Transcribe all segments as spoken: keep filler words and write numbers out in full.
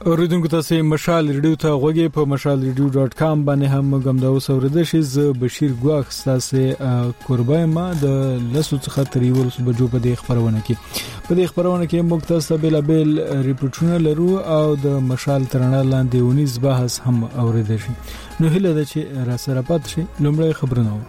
اوریدونکو تاسو مشال ریډیو ته غوږی په مشال ریډیو ډاټ کام باندې هم کوم دا اوسورده شي. ز بشیر ګواخ تاسو قربای ما د لسو څخه تر یو لسو بجو په دې خبرونه کې په دې خبرونه کې موږ تاسو بل بل ریپورتونه لرو او د مشال ترانه لاندې ونیز بحث هم اوریدل شي. نو هله د چې را سره پات شي لومړی خبرونه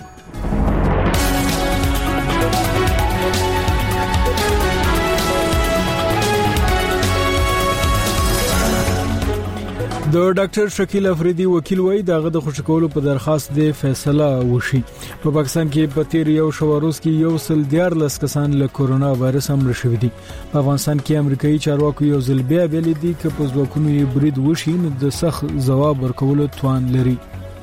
د ډاکټر شکیل افریدي وکیل وایي دغه د خوشکولو په درخواست د فیصله وشي. په پاکستان کې په تیر یو شواروز کې یو سل دیار لس کسان له کورونا وایرس هم رشوي دي. په افغانستان کې امریکایي چارواکو یو ځل بیا ویلي دي چې په ځواکونو یې برید وشي نو د سخت ځواب ورکولو توان لري.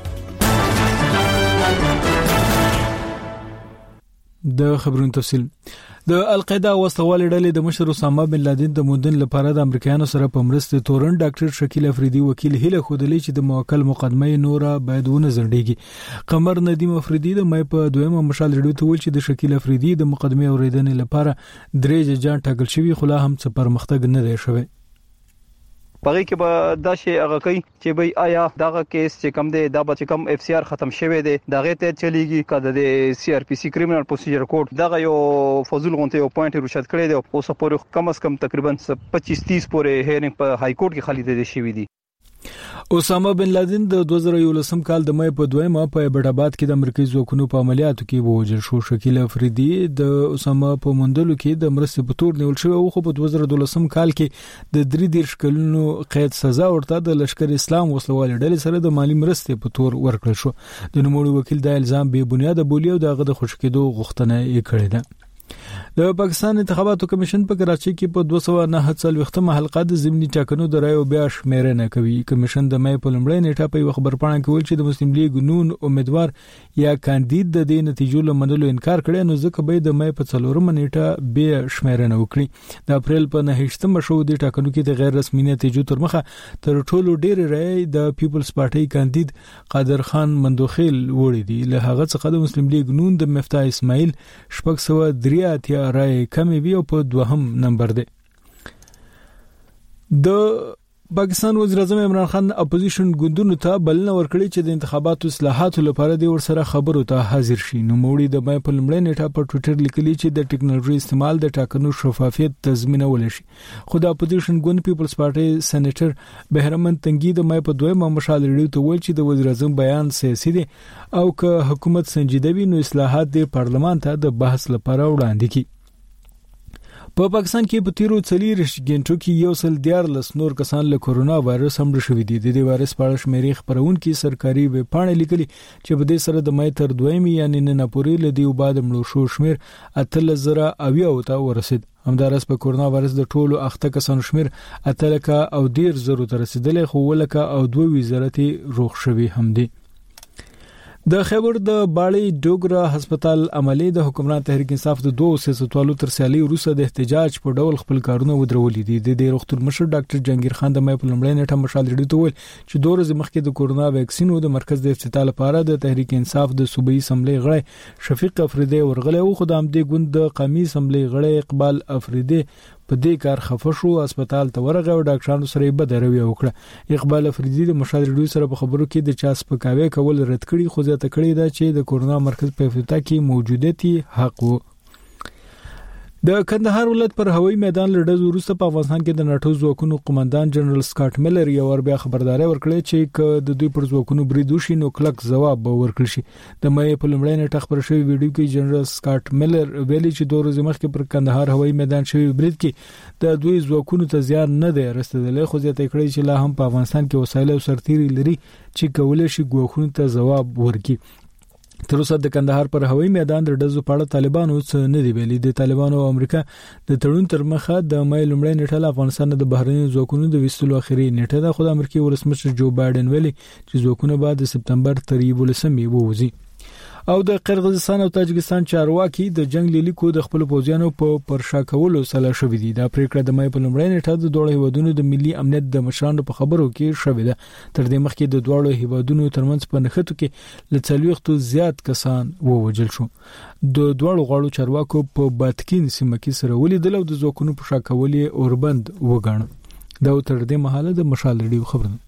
د خبرونو تفصیل د القاعده وسوال ډلې د مشر اسامه بن لادن د موندن لپاره د امریکایانو سره په مرسته تورن ډاکټر شکیل افریدي وکیل هله خودلی چې د موکل مقدمه نورا باید ونه زړډيږي. قمر ندیم افریدي د مې په دویمه مشال ریډیو ته ویل چې د شکیل افریدي د مقدمه اوریدنې لپاره درې جان ټاکل شوی خو لا هم څه پرمختګ نه دی شوی. پغې کې به دا شی هغه کوي چې به آیا دغه کیس چې کم دی دا به چې کم اف سی آر ختم شوی دی دغه ته چلیږي کده د سی آر پی سی کریمینل پروسیجر کوډ دغه یو فضول غونته یو پوینټ رشد کړی دی او سپور کم از کم تقریبا پچیس تیس پورې هیرینګ په های کورټ کې خالي دي شوی دی. اسامه بن لادن د دوه زره یولسم کال د مې په دویمه په بډاباد کې د امریکایي ځواکونو په عملیاتو کې ووجل شو. شکیل افریدي د اسامه په موندلو کې د مرستې په تور نیول شو او خو په دوه زره دولسم کال کې د درې دیرش کلونو قید سزا ورته د لشکر اسلام وسلوال ډلې سره د مالی مرستې په تور ورکړل شو. د نوموړي وکیل د الزام به بنیاد بولی او دغه د خوشکېدو غوښتنه یې کړې ده. د پاکستان انتخاباتو کمیشن په کراچۍ کې په دوه سوه نه څلوېښتمه حلقه د ضمني ټاکنو د رایو بیا شمیرنه کوي. کمیشن د مې په لومړۍ نیټه په خبر پاڼه کې ویل چې د مسلم لیگ نون امیدوار یا کاندید د دې نتیجو لمنلو انکار کړي نو ځکه به د مې په څلورمه نیټه بیا شمیرنه وکړي. د اپریل په نهشتمه شو د ټاکنو کې د غیر رسمي نتیجو تر مخه تر ټولو ډېر رای د پیپلز پارټي کاندید قادر خان مندوخیل وړي دي. له هغه څخه د مسلم لیگ نون د مفتاح اسماعیل شپږ سوه درې اتیا رای کمی وی او په دوهم نمبر دی. د پاکستان وزیر اعظم عمران خان اپوزیشن ګوندونو ته بلنه ورکړي چې د انتخاباتو اصلاحاتو لپاره د ورسره خبرو ته حاضر شي. نو موړي د مې په لومړۍ نیټه په ټوئیټر لیکلي چې د ټیکنالوژي استعمال د ټاکنو شفافیت تضمینول شي. خو د اپوزیشن ګوند پیپلز پارټي سېنیټر بهرمن تنګي د مې په دویمه مشال ریډیو ته ویل چې د وزیر اعظم بیان سیاسي دی او که حکومت سنجیده وي نو اصلاحات د پارلمان ته د بحث لپاره وړاندې کی. په پاکستان کې په تیرو څلور غنټو کې یو سل دیار لس نور کسان له کورونا وایرس هم شوي دي. د دې وایرس په اړه شمیرې خبرونکو سرکاري ویب پاڼې لیکلي چې په دې سره د مې تر دویمې یعنی نن پورې لدی او بعد مړو شو شمیر اتل زره اویا او ته ورسید. همدارس په کورونا وایرس د ټولو اخته کسانو شمیر اتلکه او ډیر زرو ته رسیدلې خو ولکه او دوه وزارتي روغ شوي هم دي. د خیبر د باړی ډوګرا هسپتال عملی د حکومت تحریک انصاف د دوه سیاستوالو تر سیالي وروسته د احتجاج په ډول خپل کارونه ودرولې دي. د دې روغتون مشر ډاکټر جنگیر خان د مې په لومړۍ نیټه مشال ریډیو ته ویل چې دوه ورځې مخکې د کورونا ویکسینو د مرکز د افتتاح لپاره د تحریک انصاف د صوبایي اسمبلی غړی شفیق افریدی ورغله او خدام د ګوند د قومي اسمبلی غړی اقبال افریدی په دې کار خفه شو. هسپتال ته ورغه او ډاکټرانو سره به دروي وکړه. اقبال افریدی د مشال ریډیو سره په خبرو کې د چا سپکاوي کول رد کړي خو زیاته کړي دا چې د کورونا مرکز په افتتاح کې موجودیتي حق وو. د کندهار ولایت پر هوایي میدان لړز وروسته په افغانستان کې د ناتو ځواکونو قومندان جنرال سکاټ میلر یو ور بیا خبرداري ورکړه چې ک د دوی پر ځواکونو برید وشي نو کلک ځواب به ورکړي شي. د مې په لومړۍ نیټه خبر شوی ویډیو کې جنرال سکاټ میلر ویلي چې دوه ورځې مخکې پر کندهار هوایي میدان شوی برید کې د دوی ځواکونو ته زیان نه دی رسیدلی خو زیاته کړی چې لا هم په افغانستان کې وسایل او سرتیري لري چې کولای شي ګواښونو ته ځواب ورکړي. تر اوسه د کندهار پر هوایي میدان د ډزو په اړه طالبانو څه نه دی ویلي. د طالبانو او امریکا د تړون تر مخه د مې لومړۍ نیټه له افغانستان د بهرني ځواکونو د وستلو اخري نیټه ده خو د امریکای ولسمشر جو بایدن ویلي چې ځواکونه بعد د سپتمبر تر یولسمې ووځي. او د قرغیزستان او تاجکستان چارواکي د جنگ لیکو د خپل پوځیانو په پرشا کولو سلا شوې دي. دا پریکړه د مې په لومړۍ نیټه د دوه هیوادونو د ملي امنیت د مشرانو په خبرو کې شوې ده. تر دې مخکې د دوه هیوادونو ترمنځ په نښتو کې له څلوېښتو زیات کسان ووجل شو. د دوه غواړو چارواکو په باتکین سیمه کې سره ولیدل او د ځواکونو په شا کولې اوربند وګاڼه. دا تر دې مهاله د مشال ریډیو خبرونه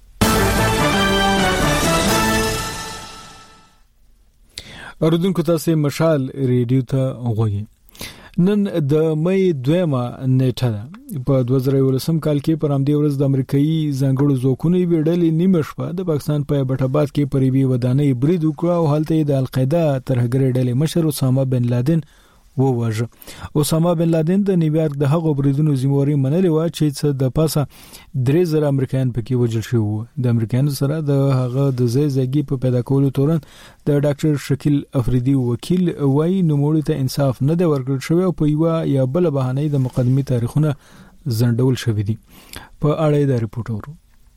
اوردونکو تاسو مشال ریډیو ته غوږی. نن د مې دویمه نیټه ده. په دوه زره یولسم کال کې پر همدې ورځ د امریکایي ځانګړو ځواکونو ویډلې نیمه شپه د پاکستان په بټاباد کې پریبي ودانۍ برید وکړ او هلته د القاعده ترهګر ډلې مشر اسامه بن لادن وواژه. اسامه بن لادن د نیویارک د هغو بریدونو ذمہواری منلې و چې څه د پاسه درې زره امریکایان پکې وژل شوي وو. د امریکایانو سره د هغه د ځای ځای په پیدا کولو تورن د ډاکټر شکیل افریدي وکیل وایي نوموړي ته انصاف نه دی ورکړل شوی او په یو یا بل بهانه د مقدمي تاریخونه زندول شوی دي. په اړه د ریپورت ورو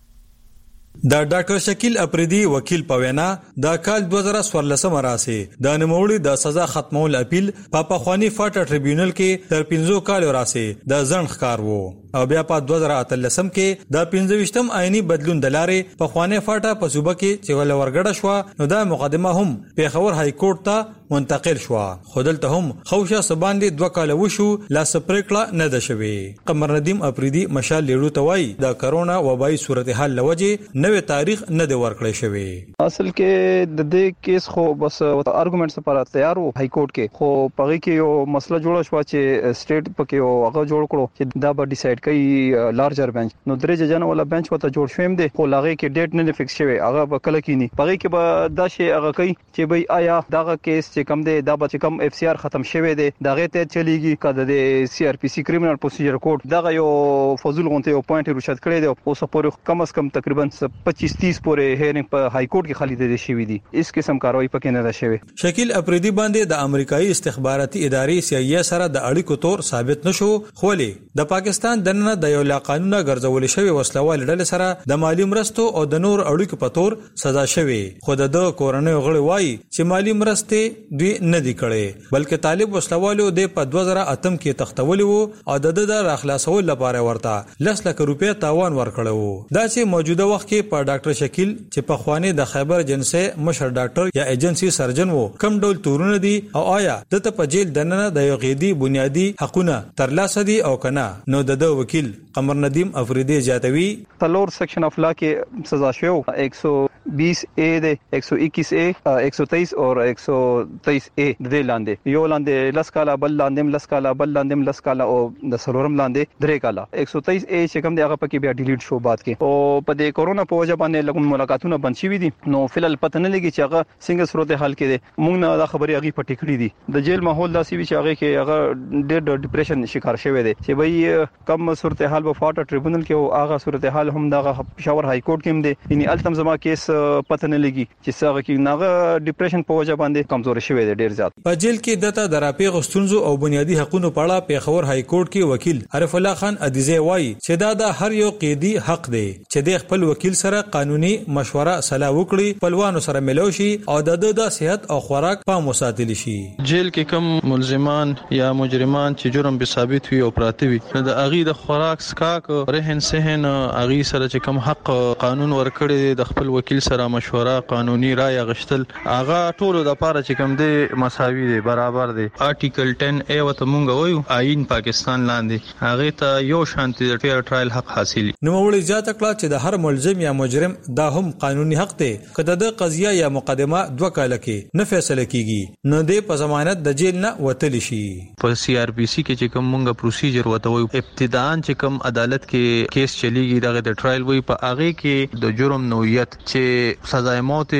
دا ډاکټر شکیل اپریدي وکیل پوینا د کال دوه زره څوارلسم راسي د نوموړي د سزا ختمول اپیل په پخوانی فاټا ټریبیونل کې تر پنځه کال راسي د ځن ښکار وو او بیا په دوه زره اتلسم کې د پنځه ویشتم آئینی بدلون د لارې پخوانی فاټا په صوبه کې چې ول ورګړه شو نو دا مقدمه هم پیښور های کورټ ته منتقل شو. خودلته هم خوشا سباندې دوه کال وشو لا سپریکړه نه ده شوی. قمر ندیم اپریدي مشال لیړو توای د کرونا وبای صورتحال لوجه نوې تاریخ نه دی ورکړی شوی. اصل کې د دې کیس خو بس ارګومنټس لپاره تیار وو های کورټ کې، خو پغې کې یو مسله جوړه شو چې سټیټ پکې یو هغه جوړ کړو چې دا به ډیسایډ کوي لارجر بنچ. نو درې ججانو ولا بنچ وته جوړ شوم دی خو لاغه کې ډیټ نه فکس شوی، هغه به کله کینی پغې کې به دا شی هغه کوي چې بای آیا داغه کیس چې کم دی دا به کم اف سی آر ختم شوی دی داغه ته چلیږي کده د سی آر پی سی کریمینل پروسیجر کوډ دغه یو فضول غونته یو پوینټ رشد کړی دی او سپورې کم از کم تقریبا پچیس تیس پورې هیرینګ په های کورټ کې خالي دي شوی دي. اس قسم کاروایی پکې نه ده شوی. شکیل اپریدي باندې د امریکایي استخباراتي ادارې سی آی ای سره د اړیکو تور ثابت نشو، خو د پاکستان دننه د یو لا قانونه ګرځول شوی وسلوال ډلې سره د مالی مرستو او د نور اړیکو په تور سزا شوی. خو د کورنۍ غړي وایي چې مالی مرستې دوی نه دی کړي بلکې طالب وسلوالو د په دوه زره اتم کې تختولي وو او د د راخلاصول لپاره ورته لس لک روپیا تاوان ورکړو. دا چې موجوده وخت کې په ډاکټر شکیل چې په خواني د خیبر جنسه مشر ډاکټر یا ایجنسی سرجن وو کم ډول تورونه دي او آیا د ته په جیل دننه د یو غیدی بنیادی حقونه ترلاسه دي او کنه. نو د وکیل قمر ندیم افریدی جاتوی تلور سیکشن اف لا کې سزا شو ایک سو بیس اے دے ایک سو اکیس اے ایک سو تیئیس اور ایک سو تیئیس اے د لاندې یو لاندې لس کاله بل لاندې لس کاله بل لاندې لس کاله او د سلورم لاندې درې کاله ایک سو تیئیس اے چې کوم دی هغه پکې بیا ډیلیټ شو بعد کې او په د کورونا په وجه باندې لګون ملاقاتونه بند شوي دي. نو فلل پته نه لګي چې هغه څنګه صورت حال کې دي. موږ نه دا خبري هغه پټې کړې دي. د جیل ماحول داسې وی چې هغه کې هغه ډېر ډیپریشن شکار شوی دی چې بای کم صورت حال په فاټا ټریبونل کې او هغه صورت حال هم د پېښور های کورټ کې هم دی. یعنی التم زما کیس پته نه لګي چې څنګه کې ناغه ډیپریشن په وجه باندې کمزوري شوی دی ډېر زیات. په جیل کې دته درapې غستونزو او بنیادی حقوقو په اړه پېښور های کورټ کې وکیل عارف الله خان ادیزه وایي چې دا د هر یو قیدی حق دی چې د خپل وکیل سره قانوني مشوره صلاح وکړي، خپلوانو سره ملو شي او د د صحت او خوراک په مساتل شي. جیل کې کم ملزمان یا مجرمان چې جرم به ثابت وي او پراته وي د اغي د خوراک سکاک رهن سهن اغي سره چې کم حق قانون ورکړي د خپل وکیل سره مشوره قانوني رائے غشتل هغه ټولو د پاره چې کم دی مساوي دی برابر دی. آرټیکل ټن اے وته مونږ وایو آئین پاکستان لاندې هغه ته یو شانتي د فیر ټرایل حق حاصل. نو وړي ځات کړه چې د هر ملزم یا مجرم دا هم قانوني حق دی کله د قضیه یا مقدمه دوه کال کې نه فیصله کیږي نو د په ضمانت د جیل نه وتلی شي. په سی آر پی سی کې چې کوم مونږه پروسیجر وته وایو ابتداءً چې کوم عدالت کې کیس چلیږي دغه د ټرایل وی په هغه کې د جرم نوعیت چې سزا موت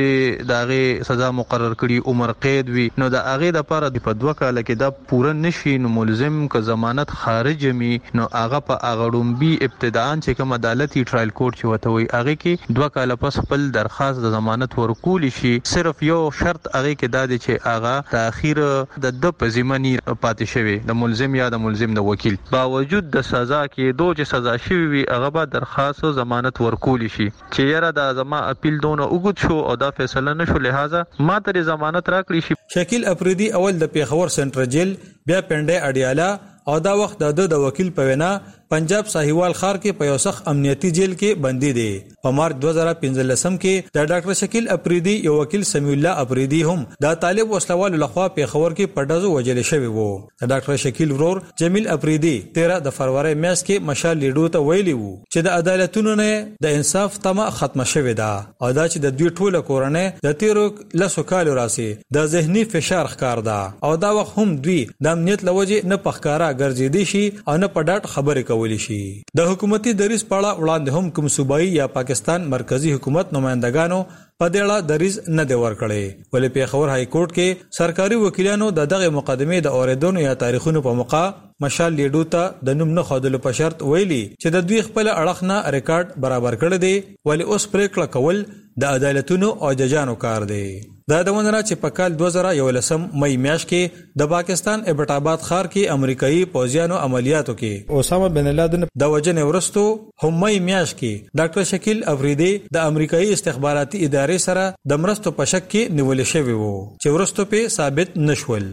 دغه سزا مقرر کړي عمر قید وي نو د هغه د لپاره په دوه کال کې دا پوره نشي نو ملزم که ضمانت خارج می نو هغه په اغړومبي ابتداءً چې کوم عدالتي ټرایل کورټ چې وته وي هغه کې دوه کال پس خپل درخواست د ضمانت ورکول شي. صرف یو شرط هغه کې دا دی چې هغه تاخير د د پزیمنی پاتې شوی د ملزم یا د ملزم د وکیل باوجود د سزا کې دوه چې سزا شوی وي هغه به درخواست ضمانت ورکول شي چې یاره د زما اپیل دونه وګت شو او دا فیصله نشو لہذا ما ته ضمانت راکړي شي. شکیل اپریدي اول د پیښور سنټر جیل بیا پنډه اډیالا او دا وخت د د وکیل په وینا پنجاب ساحیوال ښار کې په یو سخت امنیتي جیل کې بندي دي. په مارچ دوه زره پنځلسم کې د ډاکټر شکیل افریدي یو وکیل سمیع الله افریدي هم د طالب وسلوال لخوا په خبر کې پډازو وجل شوی وو. د ډاکټر شکیل ورور جمیل افریدي تیرہ د فروری میاشت کې مشال لیډو ته ویلی وو چې د عدالتونو نه د انصاف تمه ختمه شوې ده او دا چې د دوی ټوله کورنۍ د تیرو لسو کالو راسي د ذهني فشار ښکار ده او دا وخت هم دوی د امنیت لوجه نه پخکارا ګرځېدي شي او نه په ډاټ خبرې کولی شي. د حکومتي دریځ په اړه وړاندې هم کوم صوبایي یا پاکستان مرکزی حکومت نمائندګانو په دې اړه دریځ نه دی ورکړی. ولې پیښور های کورټ کې سرکاري وکیلانو د دغه مقدمې د اوریدونو یا تاریخونو په موقع مشال لیډو ته د نوم نه خودلو په شرط ویلي چې د دوی خپل اړخ نه ریکارډ برابر کړی دی. ولې اوس پریکړه کول د عدالتونو او ججانو کار دی. دا د ونه چې په کال دوه زره یولسم مې میاشت کې د پاکستان ایبټ آباد ښار کې امریکایي پوځیانو عملیاتو کې اسامه بن لادن د وجنې ورستو هم مې میاشت کې ډاکټر شکیل افریدي د امریکایي استخباراتي ادارې سره د مرستو په شک کې نیول شوی وو چې ورستو په ثابت نشول.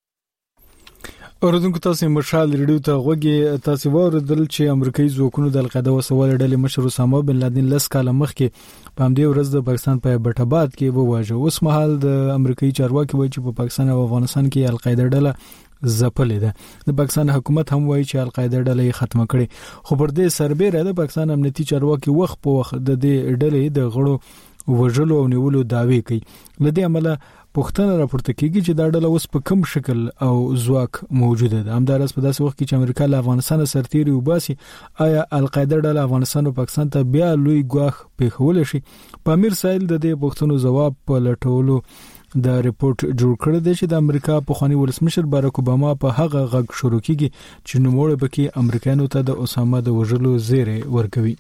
اوردونکو تاسو مشال ریډیو ته غوږی تاسو ورودل چې امریکایي ځواکونو د القاعده وسوال ډلې مشر اسامه بن لادن لس کاله مخکې په همدې ورځ د پاکستان په ایبټ آباد کې وواژه. اوس مهال د امریکایي چارواکي وایي چې په پاکستان او افغانستان کې القاعده ډله ځپلې ده. د پاکستان حکومت هم وایي چې القاعده ډله یې ختمه کړې خو پر دې سربېره د پاکستان امنیتي چارواکي وخت په وخت د دې ډلې د غړو وژلو او نیولو دعوی کوي. لدې عمله پښتنه راپورته کیږي چې دا ډله اوس په کوم شکل او ځواک موجوده ده. همدارس په داسې وخت کې چې امریکا له افغانستان سرتیري وباسي آیا القاعده ډله افغانستان او پاکستان ته بیا لوی ګواښ پیښول شي؟ په امیر سایل د دې پښتنو جواب په لټولو د ریپورت جوړ کړی دی چې د امریکا پخوانی ولسمشر باراک اوباما په هغه غږ شروع کیږي چې نوموړی پکې امریکایانو ته د اسامه د وژلو زیری ورکوي.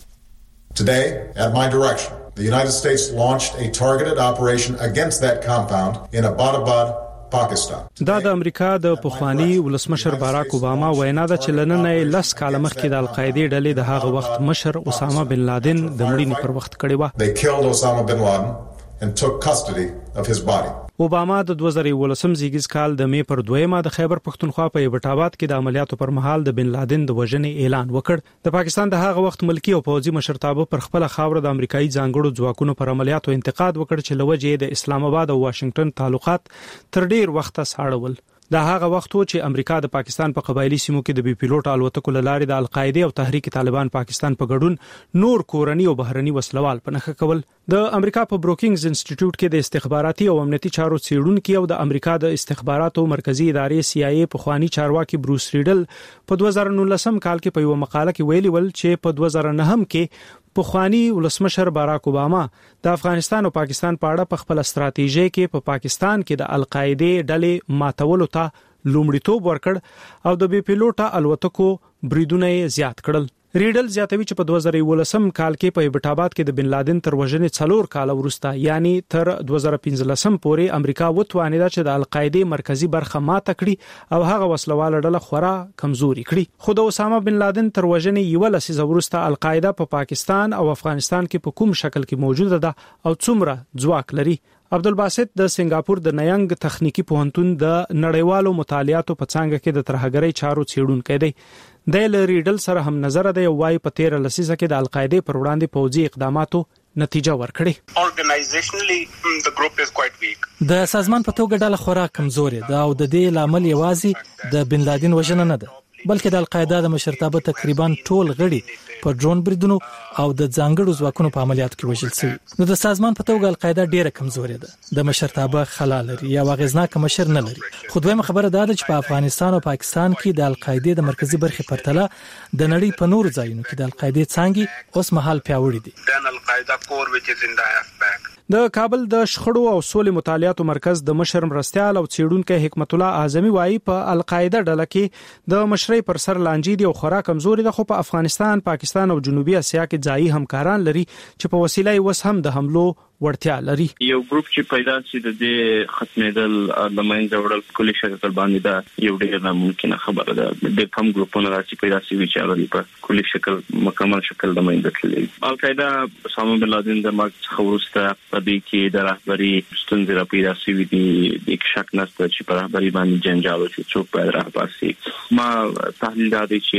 Today, at my direction, the United States launched a targeted operation against that compound in Abbottabad, Pakistan. دا د امریکا د پخوانی ولسمشر باراک اوباما وینا ده چې لننې لس کاله مخکې د القاعده ډلې د هغه وخت مشر اسامه بن لادن د مړینې پر وخت کړی و. They killed Osama bin Laden and took custody of his body. اوباما د دوه زره یولسم زیږیز کال د می پر دویمه د خیبر پښتونخوا په ایبټ آباد کې د عملیاتو پر مهال د بن لادن د وژنې اعلان وکړ. د پاکستان د هغه وخت ملکی او پوځي مشرتابه پر خپل خاور د امریکایي ځانګړو ځواکونو پر عملیاتو انتقاد وکړ چې لوجه د اسلام آباد او واشنگټن تعلقات تر ډیر وخت ساړول. دا هغه وخت و چې امریکا د پاکستان په قبایلی سیمو کې د بي پیلوټ الوتکو لارې د القاعده او تحریک طالبان پاکستان په ګډون نور کورنی او بهرنی وسلوال په نخښه کول. د امریکا په بروکینګز انسټیټیوټ کې د استخباراتي او امنیتي چارو څېړونکو او د امریکا د استخباراتو مرکزی ادارې سی آی ای په خوانی چارواکي بروس ریډل په دوه زره نولسم کال کې په یو مقاله کې ویلي ول چې په دوه زره نهم کې پخوانی ولسمشر باراک اوباما د افغانستان او پاکستان په اړه په خپل ستراتیژي کې په پاکستان کې د القاعده ډلې ماتولو ته لومړیتوب ورکړ او د بي پیلوټه الوتکو بریدونه زیات کړل. ریډل زیاتوي چې په دوه زره یولسم کال کې په ایبټ آباد کې د بن لادن تر وژنې څلور کال وروسته یعنی تر دوه زره پنځلسم پورې امریکا وتوانیده چې د القاعده مرکزی برخه ماته کړي او هغه وسلواله ډله خورا کمزوري کړي. خو د اسامه بن لادن تر وژنې یو لسیزه وروسته القاعده په پا پاکستان او افغانستان کې په کوم شکل کې موجوده ده او څومره ځواک لري. عبدالباسط د سنگاپور د نینګ تخنیکی پوهنتون د نړیوالو مطالعاتو په څانګه کې د ترهګرۍ چارو څېړونکی دی. د ریډل سره هم نظر دی او وايي په تیر لسیزه کې د القاعده پر وړاندې پوځي اقداماتو نتیجه ورکړي. Organizationally the group is quite weak. د سازمان په توګه ډله خورا کمزوري ده او د دې لامل یوازې د بن لادن وژنه نه ده بلکې د القاعده د مشرتابه تقریبا ټول غړي په ډرون بریدونو او د ځانګړو ځواکونو په عملیاتو کې وژل شوي. نو د سازمان په توګه القاعده ډیره کمزوري ده د مشرتابه خلا لري یا واغزناک مشر نه لري. خو دویمه خبره ده چې په افغانستان او پاکستان کې د القاعده د مرکزی برخې پرتله د نړۍ په نور ځایونو کې د القاعده څنګه اوس مهال پیاوړي دي. Then Al-Qaeda core which is in the halfback. د کابل د شخړو او سولې مطالعاتو مرکز د مشر مرستيال او څېړونکو حکمت الله اعظمي وايي په القاعده ډله کې د مشرۍ پر سر لانجې دي او خورا کمزوري ده. خو په افغانستان، پاکستان او جنوبي اسیا کې ځایي همکاران لري چې په وسیله یې وس هم د حملو ورتیا لري. یو ګروپ چې پیدا شي د دې ختمېدل د منځ وړل کلی شکل باندې دا یو ډېر ناممکنه خبره ده. د کم ګروپونو راځي پیدا شي چې هغه په کلی شکل مکمل شکل د منځ تللی. القاعده اسامه بن لادن د مرګ څخه وروسته په دې کې د رهبري ستونزې را پیدا شوې دي. د شک نشته چې په رهبري باندې جنجال وشي څوک باید رهبر شي. ما تحلیل دا دی چې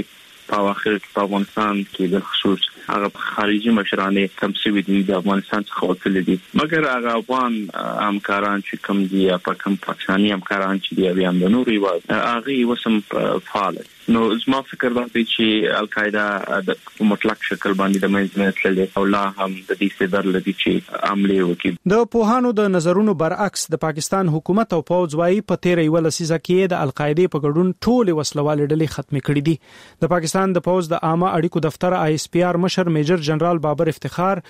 په اخر کې په افغانستان کې د خصوص هغه خارجي مشرانه کم سوي دي د افغانستان څخه وتل دي مګر هغه افغان همکاران چې کم دي یا په کم پاکستاني همکاران چې دی بیا د نوري و هغه وسم فعال نو زما فکر دا دی چې القاعده د مطلق شکل باندې د منځنۍ تلل او لا هم د دې صدر لدی چې عملي وکړي د پوهانو د نظرونو برعکس د پاکستان حکومت او پوز وايي په تیر یو لسیزه کې د القاعده په ګډون ټول وسلوال ډلې ختم کړي دي د پاکستان د پوز د عامه اړیکو دفتر آی اس پی آر مشر میجر جنرال بابر افتخار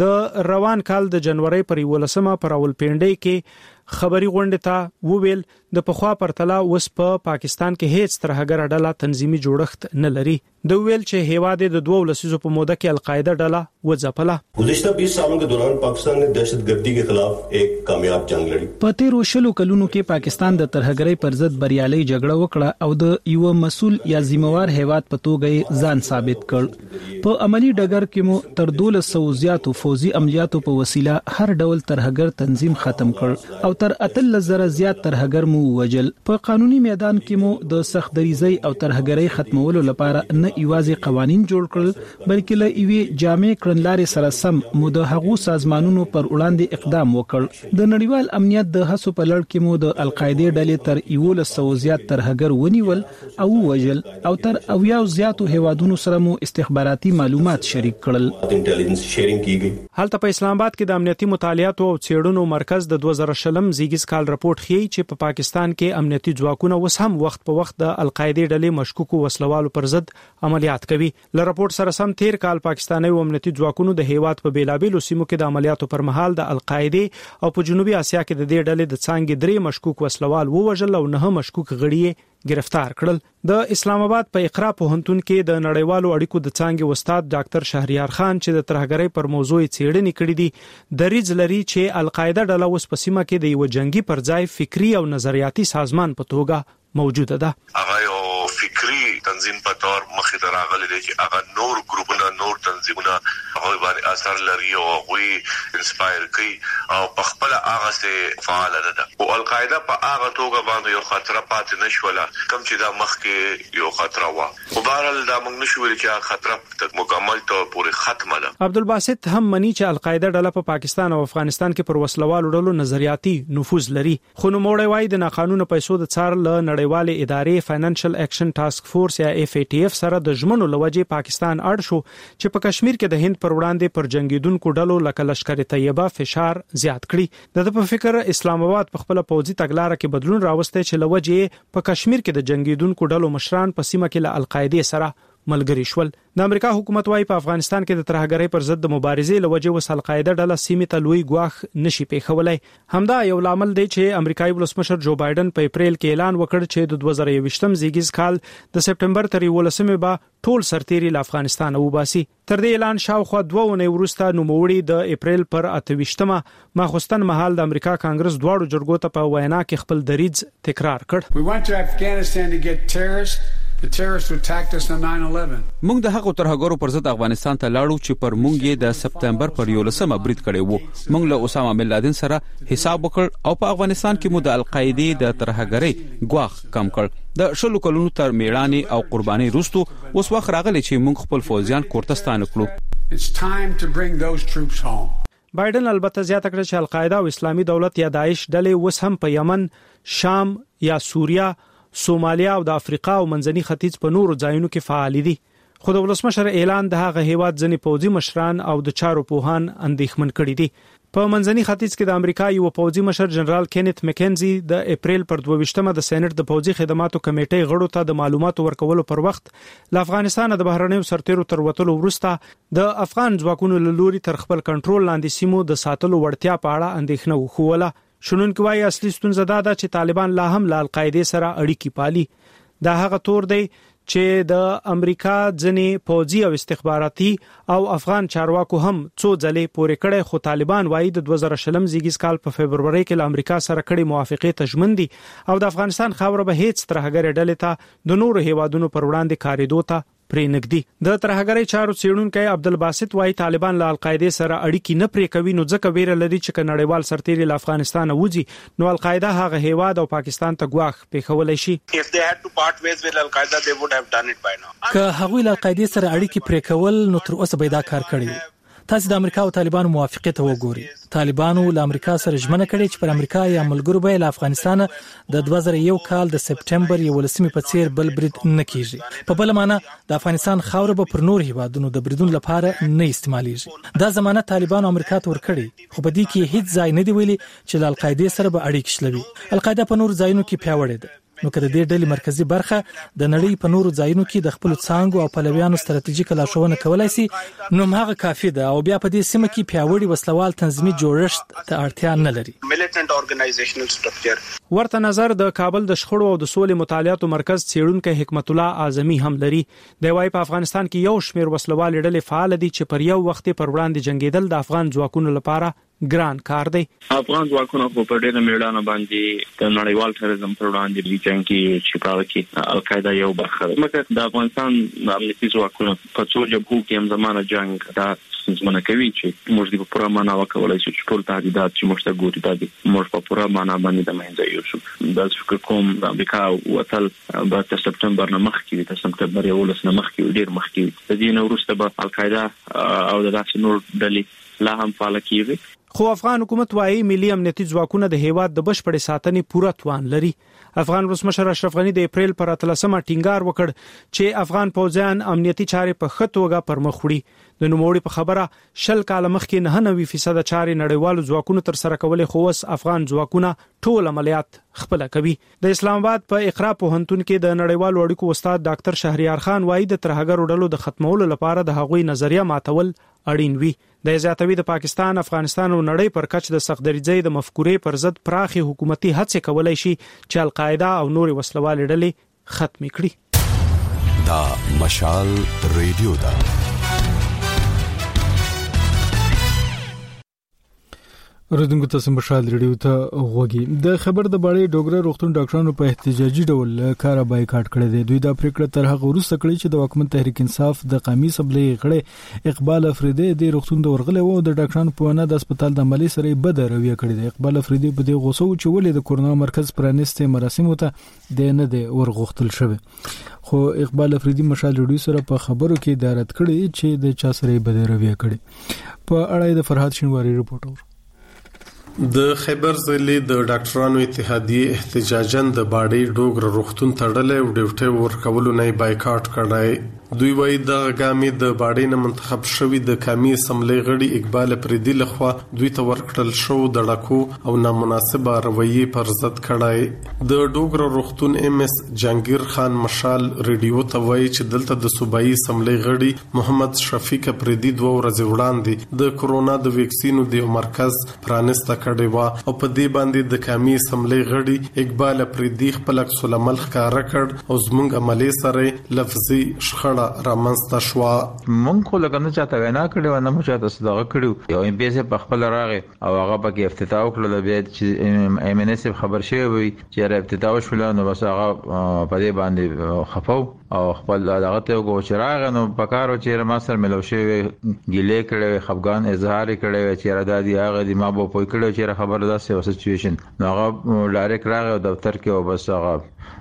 د روان کال د جنوري پر ولسمه پر اولپینډي کې خبري غونډه ته وویل د پخوا پرتلا اوس په پا پاکستان کې هیڅ ترهګر ډله تنظیمي جوړښت نه لري د ویل چې هیواده د دوه لسیزو په موده کې القاعده ډله وځپله گزشتہ بیس سالوں کے دوران پاکستان نے دہشت گردی کے خلاف ایک کامیاب جنگ لڑی په تیرو شلو کلونو کې پاکستان د ترهګرۍ پر ضد بریالي جګړه وکړه او د یو مسؤل یا ذمہوار هیواد په توګه ځان ثابت کړ په عملی ډګر کې مو تر دولس سو زیاتو فوزي عملیاتو په وسیله هر ډول ترهګر تنظیم ختم کړ او تر اتل زره زیات ترهګر مو وجل په قانوني میدان کې مو د سخت دریزۍ او ترهګرۍ ختمولو لپاره نه ایوازي قوانين جوړ کړل بلکې له ایوي جامع کړنلارې سره سم مو د هغو سازمانونو پر وړاندې اقدام وکړ د نړیوال امنیت د هڅو په لړ کې مو د القاعده ډلې تر یو سو زیات ترهګر ونیول او وجل او تر اویا زیاتو هیوادونو سره مو استخباراتي معلومات شریک کړل انټيليجنس شیرینګ کیږي حالت په اسلام آباد کې د امنیتي مطالعات او څېړنو مرکز د دوه زره شلم زیږیز کال راپورټ ښیي چې په پا پاکستان کې امنیتي ځواکونه اوس هم وخت په وخت د القاعده ډلې مشکوکو وسلوالو پر ضد عملیات کوي ل راپورټ سره سم تیر کال پاکستاني امنیتي ځواکونو د هیواد په بیلابیلو سیمو کې د عملیاتو پر مهال د القاعده او په جنوبي اسیا کې د دې ډلې د څنګه درې مشکوک وسلوال ووژل او نه مشکوک غړي گرفتار کړل د اسلام آباد په اقرا پوهنتون کې د نړیوالو اړیکو د څنګه استاد ډاکټر شهریار خان چې د ترهګرۍ پر موضوع څېړنې کړې دي د ریز لري چې القاعده ډله اوس په سیمه کې د یو جنگي پر ځای فکری او نظریاتي سازمان په توګه موجوده ده هغه یو فکری تنظیم په تور مخې ته راغلي دي چې هغه نور ګروپونه نور تنظیمونه هغه باندې اثر لري او هغه انسپایر کوي او په خپل هغه سه فعال ده او القاعده په هغه توګه باندې یو خطر پاتې نشوله کوم چې دا مخ کې یو خطر و او بهرحال دا موږ نشو ویل چې خطر مکمل تور پورې ختمه ده عبدالباسط هم مني چې القاعده ډله په پاکستان او افغانستان کې پر وسلوالو ډلو نظریاتي نفوذ لري خو نو موړی وای د ناقانونه پیسو د څار ل نړیوال ادارې فاینانشل اکشن ټاسک فورس یا اف ای ټی اف سره د ژمنو لوجې پاکستان اړ شو چې په کشمیر کې د هند پر وړاندې پر جنگیدونکو ډلو لکه لشکر طیبه فشار زیات کړي د په فکر اسلام آباد په خپل پوځي تګلارې کې بدلون راوستي چې لوجې په کشمیر کې د جنگیدونکو ډلو مشران په سیمه کې له القاعده سره ملګری شول د امریکا حکومت وايي په افغانستان کې د ترهګرۍ پر ضد د مبارزې لوجې وس القاعده ډله سیمه ته لوی ګواښ نشي پیښولای همدا یو لامل دی چې امریکایي ولسمشر جو بایدن په اپریل کې اعلان وکړ چې د دوه زره یوویشتم زیږیز کال د سپټمبر تر یولسمې به ټول سرتيري له افغانستان وباسي تر دې اعلان شاوخوا دوه ونې وروسته نوموړي د اپریل پر اتهویشتمه ماخوستن مهال د امریکا کانګرس دواړو جرګو ته په وینا کې خپل دریځ تکرار کړ We went to Afghanistan to get terrorists The terrorists who attacked us on nine eleven. موږ د هغو ترهګرو پر ضد افغانستان ته لاړو چې پر موږ یې د سپټمبر پر یولسمه برید کړی وو موږ له اسامه بن لادن سره حساب وکړ او په افغانستان کې مو د القاعده د ترهګرۍ ګواښ کم کړ د شلو کلونو تر میړانې او قرباني وروسته اوس وخت راغلی چې موږ خپل فوجیان کورتستان کړو It's time to bring those troops home. بایدن البته زیاته کړه چې القاعده او اسلامي دولت یا داعش ډلې اوس هم په یمن شام یا سوریه سومالیا او د افریقا او منځني ختیځ په نورو ځایونو کې فعال دي خو د ولسمشر اعلان د هغه هیواد ځنې پوځي مشران او د چارو پوهان اندېښمن کړي دي په منځني ختیځ کې د امریکا یو پوځي مشر جنرال کینیت مکنزي د اپریل پر دوه د سېنات د پوځي خدماتو کمیټې غړو ته د معلوماتو ورکولو پر وخت له افغانستان د بهرنیو سرتیرو تر وټلو وروسته د افغان ځواکونو له لوري تر خپل کنټرول لاندې سیمو د ساتلو وړتیا په اړه اندېښنه وښوله شنونکو وايي اصلي ستونزه دا ده چې طالبان لا هم له القاعده سره اړیکې پالي دا هغه تور دی چې د امریکا ځنې پوځي او استخباراتي او افغان چارواکو هم څو ځلې پورې کړي خو طالبان وايي د دوه زره شلم زیږیز کال په فبرवरी کې له امریکا سره کړي موافقه تضمین دي او د افغانستان خاور به هیڅ ترهګر ډلې ته د نورو هیوادونو پر وړاندې کاریدو ته پرې نګدي. د ترهګرۍ چارو څېړونکي عبدالباسط وايي طالبان له القاعده سره اړیکې نه پرې کوي، نو ځکه ویره لري چې نړیوال سرتیري له افغانستان وځي نو القاعده هغه هیواد او پاکستان ته ګواښ پیښولای شي. If they had to part ways with Al-Qaeda they would have done it by now. که هغوی له القاعده سره اړیکې پرې کول نو تر اوسه به دا کار کړی. تاسو د امریکا او طالبانو موافقت وګورئ. طالبانو له امریکا سره ژمنه کړې چې پر امریکا یا ملګرو به له افغانستان د دوه زره یو کال د سپټمبر یولسمې په څیر بل برید نه کیږي. په بل معنی د افغانستان خاور به پر نور هیوادونو د بریدون لپاره نه استعمالېږي. دا ضمانت طالبانو امریکا ته ورکړي، خو په دې کې هیڅ ځای نه دی ویلي چې له القاعده سره به اړیکې شلوي. القاعده په نور ځایونو کې پیاوړې ده، نو کله د دې ډلې مرکزی برخه د نړۍ په نورو ځایونو کې د خپل څانګو او پلویانو ستراتیژیک لارښوونه کولای شي، نو هغه کافي ده او بیا په دې سیمه کې پیاوړی وسلوال تنظیمي جوړښت ته اړتیا نه لري. Militant organizational structure. ورته نظر د کابل د شخړو او د سولې مطالعاتو مرکز څېړونکي حکمت الله اعظمي هم لري. د وايي په افغانستان کې یو شمېر وسلوال ډلې فعال دي چې پر یو وخت پر وړاندې جنگیدل د افغان ځواکونو لپاره ګران کار دی. افغان ځواکونه په ډېره میړانه باندې د نړیوال تروریزم پر وړاندې د جنگ کې چې په کې القاعده یو برخه ده. مګر د افغانستان د امنیتي ځواکونو په څو جبهو کې هم زمانه جنگ دا څنګه کوي چې موږ د پوره معنا وکولای شو چې ټول تهدیدات چې موږ ته ګوري دا دي موږ په پوره معنا باندې د منځ یو شو. د فکر کوم د امریکا وتل په سپټمبر نه مخکې د سپټمبر یولس نه مخکې ډیر مخکې د دې نو وروسته به القاعده او د داسې نور ډلې لا هم فعال کیږي. خو افغان حکومت وايي ملي امنیتي ځواکونه د هیواد د بشپړې ساتنې پوره توان لري. افغان ولسمشر اشرف غنی د اپریل پر اتلسمه ټینګار وکړ چې افغان پوځیان امنیتي چارې په ښه توګه پر مخ وړي. د نوموړي په خبره شل کال مخکې نه نوي فیصد چارې نړیوالو ځواکونو تر سره کولې، خو اوس افغان ځواکونه ټول عملیات خپل کوي. د اسلام آباد په اقرا پوهنتون کې د نړیوالو اړیکو استاد ډاکټر شهریار خان وايي د ترهګرو ډلو د ختمولو لپاره د هغوی نظریه ماتول اړین وي. د زیاتوي د پاکستان، افغانستان او نړۍ پر کچ د سختدریځۍ د مفکورې پر ضد پراخي حکومتي هڅې کولای شي چې القاعده او نور وسلوال ډلې ختم کړي. دا مشال ریډیو دا ردنګو تاسو مشال ریډیو ته غوږی. د خبر د باړې ډوګره روغتون ډاکټرانو په احتجاجي ډول کار بایکاټ کړی دی. دوی دا پریکړه تر هغه وروسته کړې چې د واکمن تحریک انصاف د قومي اسمبلی غړي اقبال افریدی د روغتون د ورغله وو د ډاکټرانو په ونه د هسپتال د عملی سره بد رویه کړې ده. اقبال افریدی په دې غوسه و چې ولې د کورونا مرکز پرانیسته مراسمو ته د نه د ورغختل شوی. خو اقبال افریدی مشال ریډیو سره په خبرو کې دارت کړي چې د چا سره بد رویه کړي. په اړه د فرحات شینواری رپورټ اور د خیبر ضلع د ډاکټرانو اتحادیه احتجاجاً د باډي ډوګر روغتون تړلې او ډیوټي ورکولو نه بایکاټ کړای. دوی وایي د غامي د باډي نه منتخب شوی د قومي اسمبلی غړي اقبال افریدی لخوا دوی ته ورکړل شو د ډاکو او نامناسبه رویه پر ضد کړای. د ډوګر روغتون ام اس جنگیر خان مشال ریډیو ته وایي چې دلته د صوبایي اسمبلی غړي محمد شفیق افریدی دوه ورځې وړاندې د کورونا د ویکسینو د مرکز پرانسته کړی و او په دې باندې د قومي اسمبلی غړي اقبال افریدی خپل عکس العمل ښکارا کړ او زموږ عملي سره لفظي شخړه رامنځته شو. مونږ خو لکه نه چاته وینا کړې و نه مو چاته صدقه کړو. یو ام پی اس په خپل راغی او هغه پکې افتتاح وکړل. بیا چې ام ان اس خبر شوی وي چې را افتتاح شول نو بس هغه په دې باندې خفاو او خپل دغه ته وګو چې راغ نو پکارو چې ما سره ملو شوی ګیلې کړي خفغان اظهار کړي چې را دادی هغه د ما په پوي کړي چې خبر داسې سچويشن نو هغه ډایرکټ راغی دفتر کې او بس هغه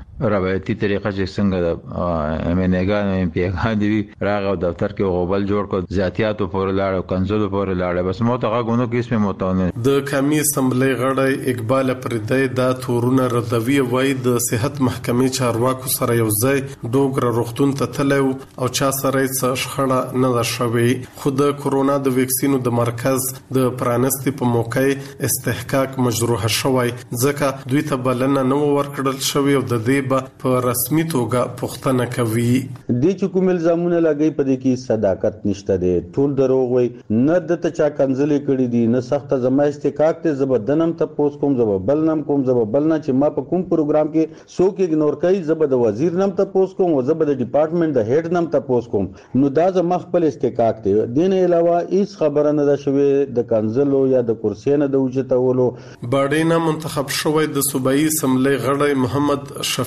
رابطي طریقه چې څنګه د امنګان ام پی ګان دی راغو دفتر کې غوبل جوړ کو ذاتياتو پر لاړ او کنزل پر لاړ بس مو ته غونو کې اسمه متونه. د قومي اسمبلی غړی اقبال افریدی دا تورونه ردوی وای د صحت محکمې چارواکو سره یو ځای ډوګر روغتون ته تلو او چا سره څه شخړه نه شوي. خود کورونا د ویکسینو د مرکز د پرانستی په موقع استحقاق مجروح شوی ځکه دوی ته بلنه نو ورکړل شوی او د دې په رسمي توګه پوښتنه کوي. د چې کوم الزامونه لګي په دې کې صداقت نشته دی، ټول دروغ وي، نه د ته چا کنځلې کړې دي، نه سخت زما استحقاق ته زبردنم ته پوس کوم زببل نم کوم زببل نه چې ما په کوم پروګرام کې څوک اګنور کوي زبد وزیر نم ته پوس کوم او زبد ډپارټمنټ د هډ نم ته پوس کوم. نو دا زما خپل استحقاق دی. دین علاوه هیڅ خبره نه ده شوې د کنځلو یا د کرسي نه د وجتولو. باډینا منتخب شوی د صوبایي اسمبلی غړی محمد شفیق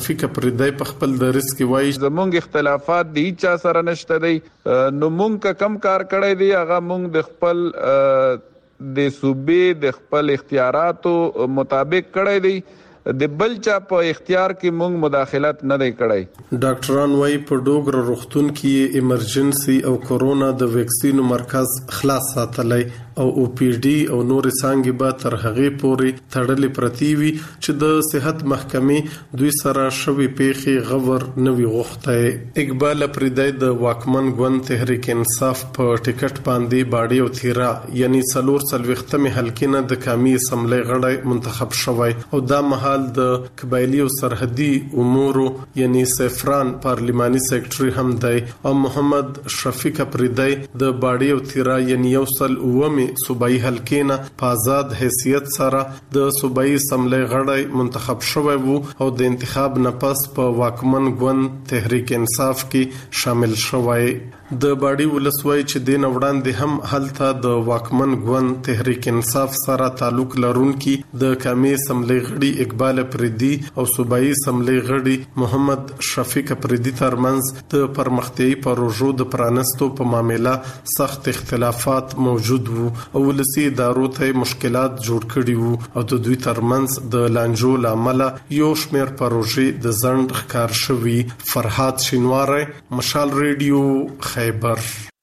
شفیق پردای په خپل درس کې وایي زمونږ اختلافات دی چا سره نشته دی نو مونږ کم کار کړی دی هغه مونږ د خپل د صوبې د خپل اختیاراتو مطابق کړی دی د بل چا په اختیار کې مونږ مداخلت نه دی کړی. ډاکټران وايي په ډوګر روغتون کې ایمرجنسي او کورونا د ویکسینو مرکز خلاص ساتلی او او پی ډي او نور څنګه به تر هغه پورې تړلې پرتی وي چې د صحت محکمې دوی سره شوي پیخي غور نوي غوښته. اقبال پردای د واکمن ګوند تحریک انصاف په ټیکټ باندې باډي او تیرا یعنی څلور څلويختمه حلقینه د قومي اسمبلی غړی منتخب شوی او دا مهال د قبایلی او سرحدي امور یعنی سفران پارلیماني سیکریټري هم دی او محمد شفیق پردای د باډي او تیرا یعنی یوصل اومه صوبایي حلقینه په آزاد حیثیت سره د صوبایي اسمبلی غړی منتخب شوی وو او د انتخاب نه پس په واکمن ګوند تحریک انصاف کې شامل شوی. د باډي ولسوي چې د نوړاندې هم حالته د واکمن ګوند تحریک انصاف سره تعلق لرونکي د قومي اسمبلی غړي اقبال پردي او صوبایي اسمبلی غړي محمد شفیق پردي ترمنځ د پرمختیايي پروژو د پرانستو په معاملې سخت اختلافات موجود وو او ولسی ادارو ته مشکلات جوړ کړي وو او د دوی ترمنځ د لانجو لامل یو شمېر پروژې د ځند ښکار شوي. فرحات شینواری، مشال ریډیو، خیبر.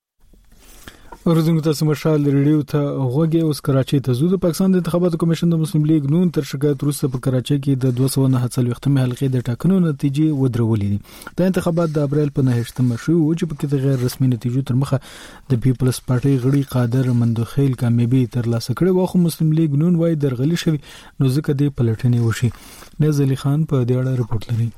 ورځنګ تاسو مشال ریډیو ته غوږی اوس کراچۍ ته زو. د پاکستان د انتخاباتو کمیشن د مسلم لیگ نون تر شکایت وروسته په کراچۍ کې د دوه سوه نهه څلوېښتمې حلقې د ټاکنو نتیجې ودرولې دي. د انتخابات د اپریل په نهه شوي و چې په کې د غیر رسمي نتیجو تر مخه د پیپلز پارټي غړي قادر مندوخیل کامیابی ترلاسه کړې و خو مسلم لیگ نون وايي درغلي شوی نو ځکه د پلټنې وشي. نزلی خان په دې اړه رپورټ لري.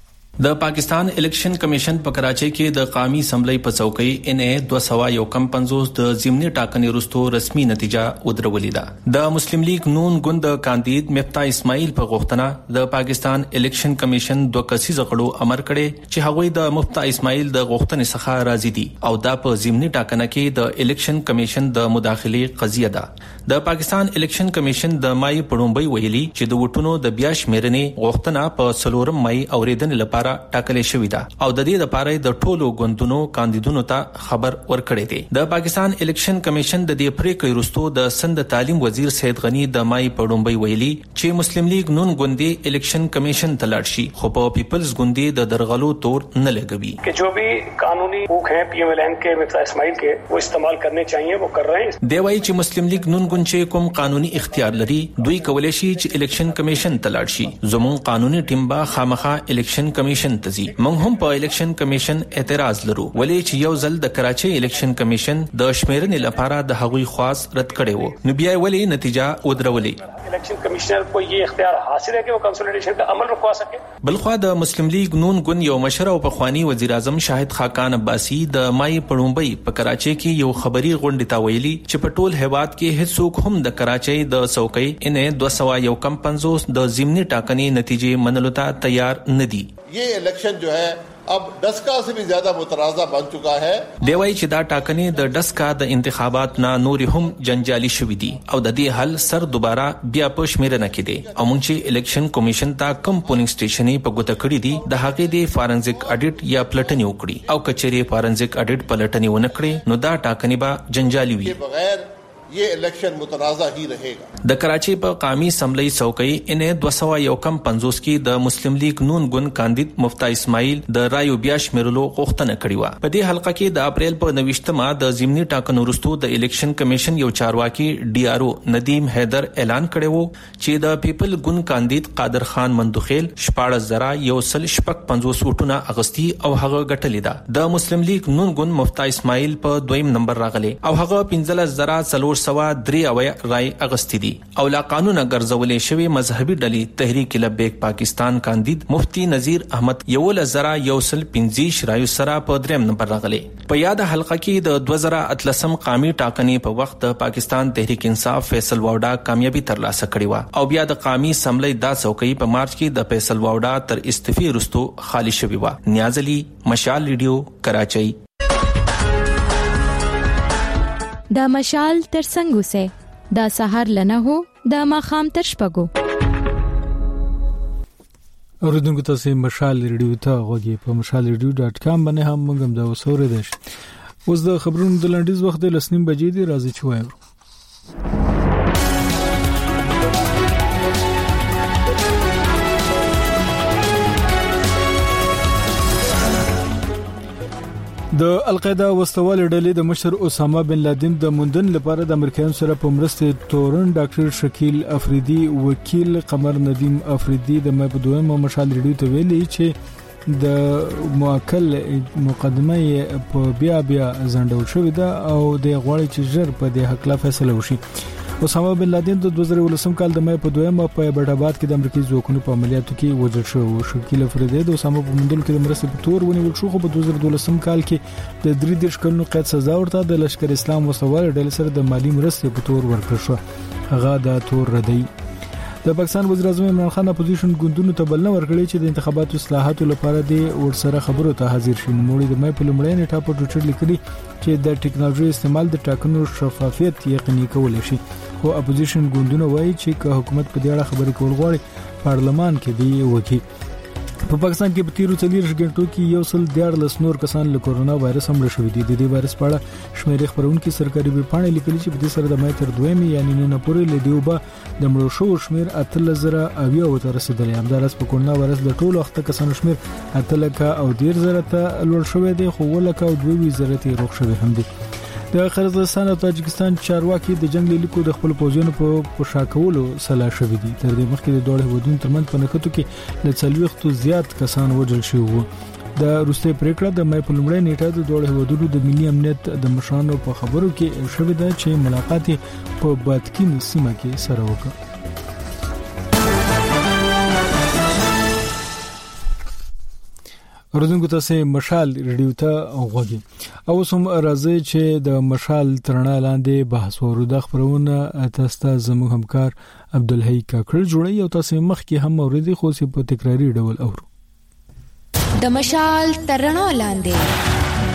د پاکستان الیکشن کمیشن په کراچۍ کې د قومي اسمبلی په څوکۍ ان ای دوه سوه یو کم پنځوس د ضمني ټاکنې وروسته رسمي نتیجه ودرولې ده. د مسلم لیگ نون ګوند کاندید مفتاح اسماعیل په غوښتنه د پاکستان الیکشن کمیشن دوه کسیزه غړو امر کړي چې هغوی د مفتاح اسماعیل د غوښتنې څخه راضي دي او دا په ضمني ټاکنه کې د الیکشن کمیشن د مداخلې قضیه ده. د پاکستان الیکشن کمیشن د مای پړومبۍ ویلي چې د وټونو د بیا شمیرنې غوښتنه په څلورم مای اوریدنې لپاره ټاکلې شوې ده او د دې لپاره د ټولو ګوندونو کاندیدونو ته خبر ورکړی دی. د پاکستان الیکشن کمیشن د دې پریکړې وروسته د سند تعلیم وزیر سید غنی د مای پړومبۍ ویلي چې مسلم لیگ نون ګوندي الیکشن کمیشن ته لاړ شي خو په پیپلز ګوندي د درغلو تور نه لګوي कि जो भी कानूनी حقوق हैं P M L N के مفتاح اسماعیل के वो इस्तेमाल करने चाहिए वो कर रहे हैं. دی وايي چې مسلم لیگ نون ګوند چې کوم قانوني اختیار لري دوی کولای شي چې الیکشن کمیشن ته لاړ شي. زموږ قانوني ټیم به خامخا الیکشن کمیشن ته ځي. موږ هم په الیکشن کمیشن اعتراض لرو ولې چې یو ځل د کراچۍ الیکشن کمیشن د شمیرنې لپاره د هغوی خواست رد کړي وو نو بیا ولې نتیجه ودرولې. इलेक्शन कमिश्नर को ये इख्तियार हासिल है कि वो कंसोलिडेशन का अमल रुकवा सके. بلخوا د مسلم لیگ نون ګوند یو مشر او پخوانی وزیر اعظم شاهد خاقان عباسی د مای پړومبۍ په کراچۍ کې یو خبري غونډه تا ویلي چې په ټول هیواد کې هیڅوک هم د کراچۍ د څوکۍ ان دوه سوه یو کم پنځوس د ضمني ټاکنې نتیجې منلو ته تیار نه دي. یہ الیکشن جو ہے اب ڈسکا سے بھی زیادہ مترازع بن چکا ہے. دی وايي چې دا ټاکنې د ډسکا د انتخابات نه نور هم جنجالي شوې دي او د دې حل سر دوباره بیا په شمیرنه کې دي او مونږ چې الیکشن کمیشن ته کم پولینګ سټیشنې په ګوته کړې دي د هغې د فارنزیک اډیټ یا پلټنې وکړي او کچېرې فارنزیک اډیټ پلټنې ونه کړي نو دا ټاکنې به جنجالي وي. بغیر یہ الیکشن متنازع ہی رہے گا. د کراچۍ په قومي اسمبلی څوکۍ ان دوه سوه یو کم پنځوس کې د مسلم لیگ نون ګوند کاندید مفتاح اسماعیل د رایو بیا شمیرلو غوښتنه کړې و. په دې حلقه کې د اپریل په نوښتمه د ضمني ټاکنو وروسته د الیکشن کمیشن یو چارواکي ډي آر او ندیم حیدر اعلان کړی وو چې د پیپل ګوند کاندید قادر خان مندوخیل شپاړس زره یو سل شپږ پنځوس وټونه اغستی او هغه ګټلې ده. د مسلم لیگ نون ګوند مفتاح اسماعیل په دویم نمبر راغلی او هغه پنځلس زره څلور سوه درې اویا رای اغستی دي او لا قانون ګرځولې شوی مذهبي ډلې تحریک لبیک پاکستان کاندید مفتی نذیر احمد یو لزرا یو سل پنځه رایو سره په دریم نمبر راغلی. په یاد حلقه کې د دوه زره اتلسم قومي ټاکنې په وخت د پاکستان تحریک انصاف فیصل واوډا کامیابی ترلاسه کړې و او بیا د قومي اسمبلی دا څوکۍ په مارچ کې د فیصل واوډا تر استعفی وروسته خالی شوی و. نیاز علي، مشال ریډیو، کراچۍ. دا مشال تر څنګه سه دا سحر لنه هو دا ماخام تر شپګو. اوریدونکو تاسو مشال ریډیو ته غوږی په مشال ریډیو ډاټ کام باندې هم موږ هم دا وسوریدل شي. اوس د خبرونو د لنډیز وخت د لسنیم بجې دی، راځي چې وایو. د القاعده وسوال ډلې د مشر اسامه بن لادن د موندن لپاره د امریکایانو سره په مرسته تورن ډاکټر شکیل افریدي وکیل قمر ندیم افریدي د مې په دویمه مشال ریډیو ته ویلي چې د موکل مقدمه په بیا بیا زندول شوې ده او د غواړي چې ژر په دې حق لا فیصله وشي. اسامه بن لادن د دوه زره ولسم کال د مې په دویمه په بټاباد کې د امریکایي ځواکونو په عملیاتو کې وژل شو. شکیل افریدي د اسامه په موندلو کې د مرستې په تور ونیول شو، خو په دوه زره ولسم کال کې د درې دیرش کلونو قید سزا ورته د لشکر اسلام وسوال ډلې سره د مالی مرستې په تور ورکړ شو. هغه د تور ردی. د پاکستان وزیر اعظم عمران خان اپوزیشن ګوندونو ته بلنه ورکړې چې د انتخاباتو اصلاحاتو لپاره د ورسره خبرو ته حاضر شي. نوموړي د مې په لومړۍ نیټه په ټویټر لیکلي چې د ټیکنالوژي استعمال د ټاکنو شفافیت یقیني کول شي، خو اپوزیشن ګوندونه وایي چې که حکومت په دې اړه خبرې کول غواړي پارلمان کې دی وکړي. په پاکستان کې په تیرو څلور غنټو کې یو سل دیارلس نور کسان له کورونا وایرس هم مړ شوي دي. د دې وایرس په اړه شمیرې خبرونکو سرکاري ویبپاڼې لیکلي چې په دې سره د مې تر دویمې یعنی نن پورې لیدوبه د مړو شو شمیر اتل زره اویا وته رسیدلی. همدارس په کورونا وایرس د ټولو وخت کسانو شمیر اتل کا او ډیر زره ته لوړ شوی دی، خو ولکه او دوی زره ته روغ شوی هم دي. د قرغیزستان او تاجکستان چارواکي د جنگ لیکو د خپل پوځونو په پوښاکولو سلا شوی دي. تر دې مخکې د دوه هیوادونو ترمنځ په نکتو کې له څلويختو زیات کسان وژل شوي وو. د روسي پریکړه د مې په لومړۍ نیټه د دوه هیوادونو د ملي امنیت د مشرانو په خبرو کې شوې ده چې ملاقات په بادکین سیمه کې سره وکړ. اوریدونکو تاسو مشال ریډیو ته غوږی او سم راځي چې د مشال ترنا لاندې بحث ورو د خبرونه تاسو ته زموږ همکار عبدالحی کاکړ جوړي او تاسو مخ کې هم اوریدي خو په تکراری ډول اورو. د مشال ترنا لاندې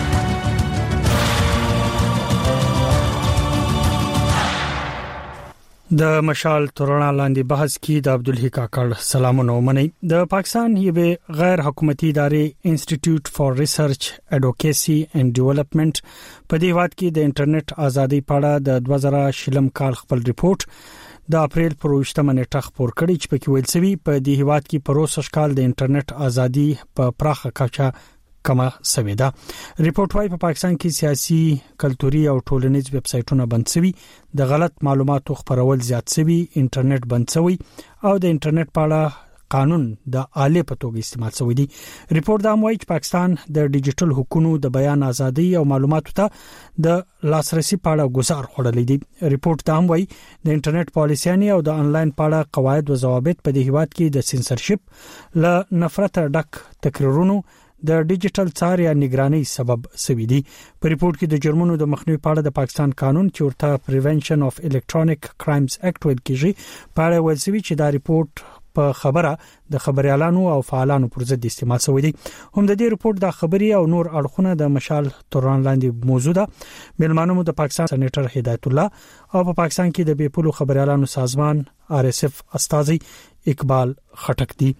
د مشال تورنا لاندې بحث کې د عبدالحی کاکړ سلامونه ومني. د پاکستان یوه غیر حکومتي ادارې انسټیټیوټ فار ریسرچ اډوکیسي اینڈ ډیولپمنٹ په دې وخت کې د انټرنیټ ازادي په اړه د دوه زره شلم کال خپل ریپورت د اپریل پر وشتمه نیټه خبر کړی چې په کې ویل شوی په دې هیواد کې پروسه کال د انټرنیټ ازادي په پراخه کچه کما سوي ده. ریپورت وايي په پاکستان کې سیاسي، کلتوري او ټولنیز ویب سټونه بند شوي، د غلط معلوماتو خبرول زیات شوي، انټرنیټ بند شوی او د انټرنیټ په اړه قانون د آلې په توګه استعمال شوی دی. ریپورت دا وايي چې پاکستان د ډیجیټل حقوقو د بیان ازادي او معلوماتو ته د لاسرسي په اړه گزار خورلې دي. ریپورت دا وايي د انټرنیټ پالیسیانه او د انلاین په اړه قواعد او ضوابط په دې هیواد کې د سنسرشپ ل نفرت ډک تقریرونو د ډیجیټل څار یا نگرانی سبب سوي دي. په ریپورت کې د جرمونو د مخنیوي په اړه د پاکستان قانون چې ورته پریونشن اف الکترونیک کرایمز اکټ ویل کیږي په اړه ویل شوی چې دا ریپورت په خبره د خبريالانو او فعالانو پر ضد استعمال شوی دی. هم د دې ریپورت د خبري او نور اړخونه د مشال توران لاندې موضوع ده. ملمانو د پاکستان سېنیټر هدایت الله او په پاکستان کې د بیپولو خبريالانو سازمان آر اس اف استاذي اقبال خټک دی.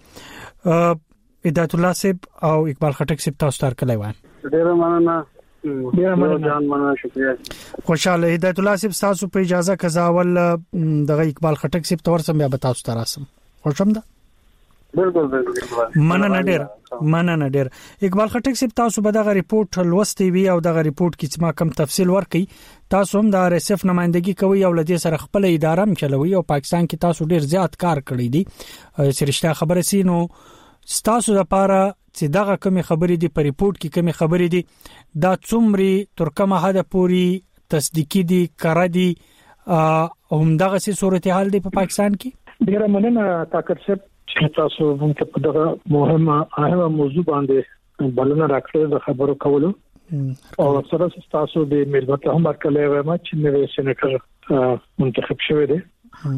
هدایت الله صاحب او اقبال خټک صاحب تاسو تر کله وای ډیر مننه ډیر مننه جان مننه شکریہ. خوشاله هدایت الله صاحب تاسو په اجازه کزاول د اقبال خټک صاحب تور سم بیا تاسو تر اسم خوشم ده. بالکل بالکل مننه ډیر مننه ډیر. اقبال خټک صاحب تاسو به دغه ریپورت لوستي وی او دغه ریپورت کې ما کم تفصیل ورکړي. تاسو هم د آر اس اف نمائندګي کوي او لدې سره خپل اداره هم چلوي او پاکستان کې تاسو ډیر زیات کار کړی دي. سرشتہ خبره سينو ستاسو لپاره چې دغه کومه خبرې دي په ریپورت کې کومه خبرې دي دا څومره ترکمه هدا پوری تصدیقي دي کړه دي هم دغه سي صورتحال دی په پاکستان کې. ډیر مننه طاقت صاحب چې تاسو موږ په دغه مهمه اهمه موضوع باندې بلنه راکړه د خبرو کولو او سره تاسو د ملت هم ورکړلې وایم چې نوې سېنیټر منتخب شوی دی.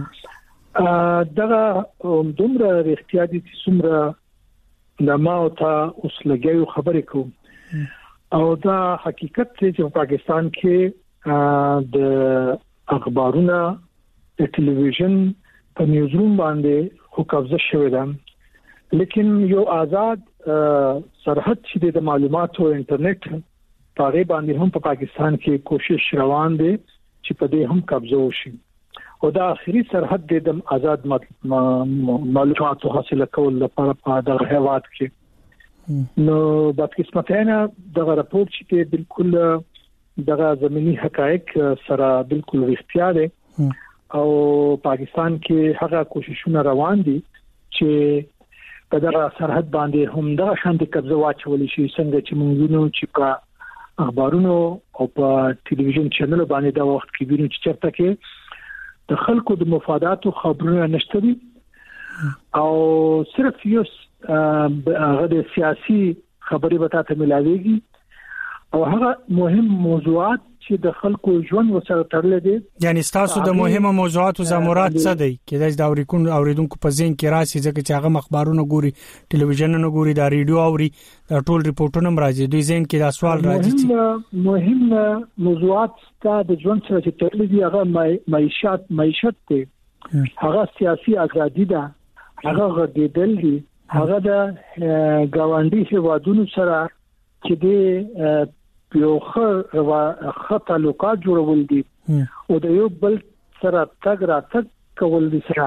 دغه دومره اړتیا دي چې څومره د ما او تا اوس لګیو خبرې کوم او دا حقیقت دی چې پاکستان کې د اخبارونو د ټلویزیون په نیوزروم باندې خو قبضه شوې ده لیکن یو آزاد سرحد چې د معلوماتو او انټرنیټ په اړه باندې هم په پاکستان کې کوشش روان دي چې په دې هم قبضه وشي او دا اخري سرحد د آزاد معلوماتو حاصل کول لپاره په دغه هیواد کې نو د قسمتانه دغه راپور چې بالکل دغه زمینی حقایق سره بالکل اختیار دي او پاکستان کې هغه کوششونه روان دي چې په دغه سرحد باندې هم دا شانتي قبضه واچول شي څنګه چې موږ وینو چې په اخبارونو او په ټلویزیون چینل باندې دا وخت کې وینو چې چرته کې د خلکو د مفاداتو خبرونه نشته دي او صرف یو هغه د سیاسي خبرې به تاسو ملاويږي او هغه مهم موضوعات چې د خلکو ژوند وسره تړلې دي یعنی تاسو د مهمه موضوعاتو زمورات څه دی کله چې دا اوریدونکو اوریدونکو په ذهن کې راسي ځکه چې هغه مخبارونه ګوري ټلویزیون ګوري دا ریډیو اوري دا ټول ریپورتونه راځي دوی ذهن کې دا سوال راځي چې مهم موضوعات ستاسو د ژوند سره تړلې دي هغه معیشت معیشت دی هغه سیاسي ازادي ده هغه غږیدل دي هغه د ګاونډي هیوادونو سره چې د یو خر او خطالوقات جوړول دي او د یو بل سره تګ را تګ کول دي سره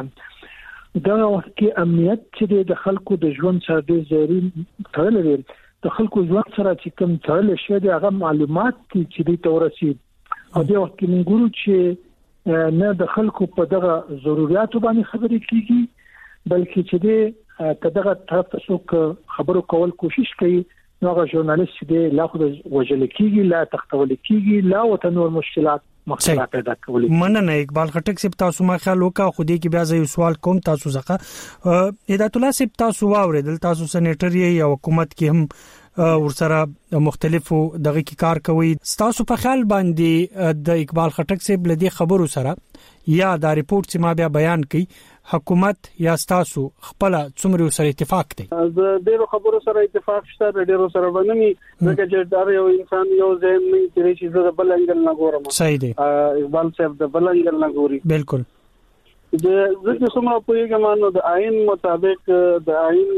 دا وخت کې امنیت چې د خلکو د ژوند سره د زیرین تړل دي د خلکو ژوند سره چې کوم تړل شي د هغه معلومات چې د تورسي او د وخت کې موږ ګورو چې نه د خلکو په دغه ضرورتو باندې خبرې کیږي بلکې چې د کداغه طرف څخه خبرو کول کوشش کوي نو هغه ژورنالیست چې لا خو وجل کیږي لا تختول کیږي لا وته نور مشکلات مخاطره پیدا کوي مننه اقبال خټک سپ تاسو ما خیال وکړه خو دې کې بیا زه سوال کوم تاسو ځکه هدایت الله سپ تاسو واوریدل تاسو سېنیټری او حکومت کې هم ورسره مختلفو دغه کې کار کوي تاسو په خیال باندې د اقبال خټک سپ لدی خبرو سره یا دا ریپورت چې ما بیا بیان کړي حکومت یا تاسو خپل څومره سره اتفاق دی د ډیرو خبرو سره اتفاق شته ډیرو سره باندې دغه چې دا یو انسان یو ځین نه چې چې د بل انګل نه ګورم صحیح دی اقبال صاحب د بل انګل نه ګوري بالکل د ځکه څومره پوهیږم نو د آئین مطابق د آئین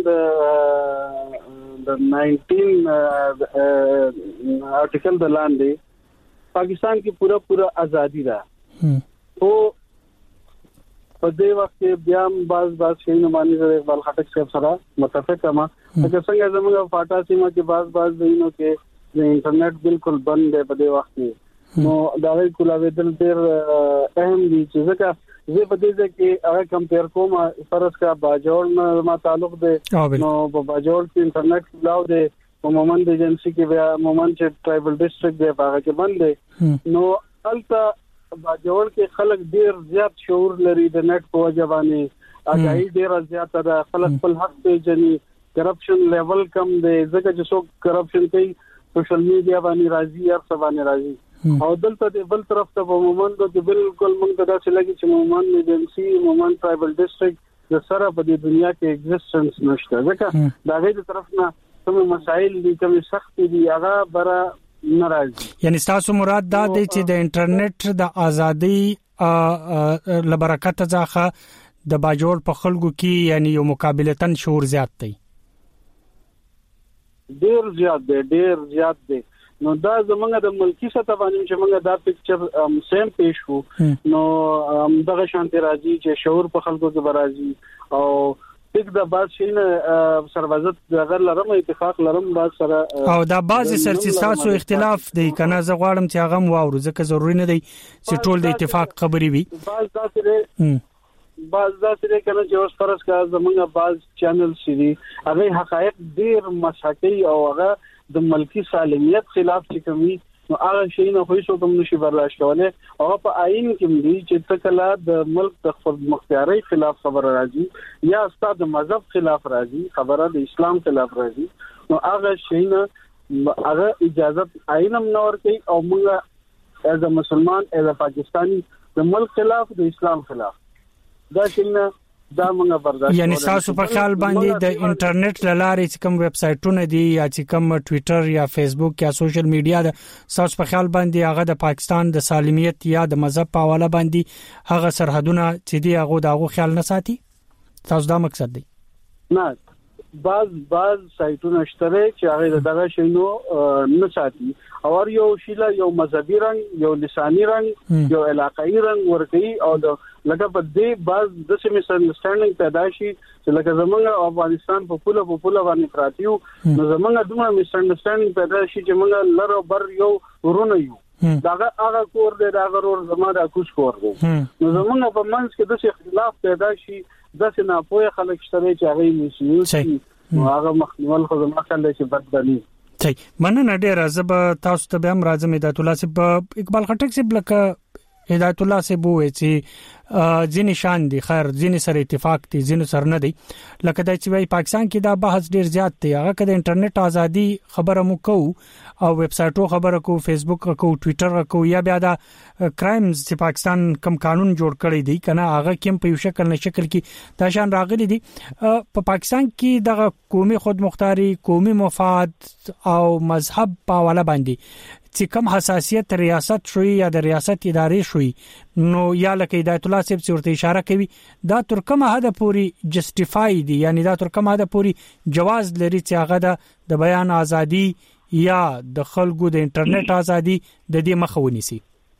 د د نائنٹین آرټیکل د لاندې پاکستان کې پورا پورا ازادي ده او په دې وخت کې بیا باز باز شي نه مانی زه اقبال خټک صاحب سره متفق یم چې څنګه زموږ فاټا سیمه کې باز باز دینو کې د انټرنیټ بالکل بند دی په دې وخت کې نو دا وی کولاویدل ډیر اهم دي چې ځکه زه په دې کې هغه کمپیر کوم فرض کا باجوړ نه ما تعلق دی نو په باجوړ کې انټرنیټ لاو دی په مومن د ایجنسی کې بیا مومن چې ټرایبل ډیسټریکټ دی هغه کې بند دی نو البته باجوړ کې خلک ډیر زیات شعور لري د نت په وجه باندې اګای ډیر زیات ده خلک خپل حق پیژني کرپشن لیول کم دی ځکه چې څوک کرپشن کوي سوشل میډیا باندې راځي یا څه باندې راځي او دلته د بل طرف ته په مومن د بالکل موږ ته دا چې لګي چې مومن ایجنسی مومن ټرایبل ډیسټریکټ د سره په دنیا کې ایگزیسټنس نشته ځکه دا غي د طرف نه کوم مسائل دي کوم سخت دي هغه برا ناراضي یعنی تاسو مراد دا دی چې د انټرنیټ د ازادي لبرکت ځخه د باجوړ په خلکو کې یعنی یو مقابلتن شعور زیات دی ډیر زیات دی ډیر زیات دی نو دا زمونږ د ملکی سطح باندې چې موږ دا پکچر سیم پیش وو نو دغه شانتي راځي چې شعور په خلکو کې برازي او یک د باز شین سروازت دغه لرم اتفاق لرم باز سره او دا باز سرچستاسو اختلاف دی کنه زه غواړم چې هغه واورو ځکه ضروری نه دی چې ټول د اتفاق خبري وي باز داسې باز داسې کنه چې اوس فرض کا زمونږ باز چینل سری هغه حقایق ډیر مسحقي او هغه د ملکی سالمیت خلاف چې کوي نو هغه شی نه خو هیڅ کوم نشي برداشت کولای او په آئین کې دی چې تکلا د ملک د خپل مختیاري خلاف خبر راځي یا استاد مذهب خلاف راځي خبره د اسلام خلاف راځي نو هغه شی نه هغه اجازه آئین هم نور کوي او موږ از مسلمان از پاکستانی د ملک خلاف د اسلام خلاف دا څنګه دا موږ برداشت یعنی تاسو په خیال باندې د انټرنیټ لارې چې کوم ویب سټونه دي یا چې کوم ټوئیټر یا فیسبوک یا سوشل میډیا د تاسو په خیال باندې هغه د پاکستان د سالمیت یا د مذهب په حواله باندې هغه سرحدونه چې دی هغه دغه خیال نه ساتي تاسو دا مقصد دی نه باز باز سایټونه شته چې هغه دغه شینو نه ساتي او یو شیله یو مذهبي رنګ یو لساني رنګ یو علاقائی رنګ ورګي او لکه په دې باز د سیمه انډرستانډینګ پیدا شي چې لکه زمونږ افغانستان په پوله په پوله باندې پراتیو نو زمونږ دومره مس انډرستانډینګ پیدا شي چې موږ لر او بر یو ورونه یو داغه هغه کور دی داغه ور زموږ د کوچ کور دی نو زمونږ په منځ کې د اختلاف پیدا شي د سنا پوهه خلک شته چې هغه میسیو نو هغه مخنیول خو زموږ خلک چې بد بني صحیح مننه ډیر زب تاسو ته به هم راځم هدایت الله صاحب اقبال خټک صاحب لکه هدایت الله صاحب وې چې ځینې شان دي خیر ځینې سره اتفاق دي ځینې سره نه دي لکه د چې پاکستان کې دا بحث ډیر زیات دی هغه کله انټرنیټ ازادي خبره مو کو او ویب سټو خبره کو فیسبوک کو ټوئیټر کو یا بیا دا کرایمز چې پاکستان کم قانون جوړ کړی دی کنه هغه کوم په یو شکل نه شکل کې دا شان راغلي دي په پاکستان کې د قومي خود مختاري قومي مفاد او مذهب په والا باندې چې کوم حساسیت ریاست شوي یا د ریاست ادارې شوي نو یا لکه هدایت الله صاحب ورته اشاره کوي دا تر کومه حد پورې جسټیفای دي یعنی دا تر کومه حد پورې جواز لري چې هغه د بیان ازادي یا د خلکو د انټرنیټ ازادي د دې مخه ونیسي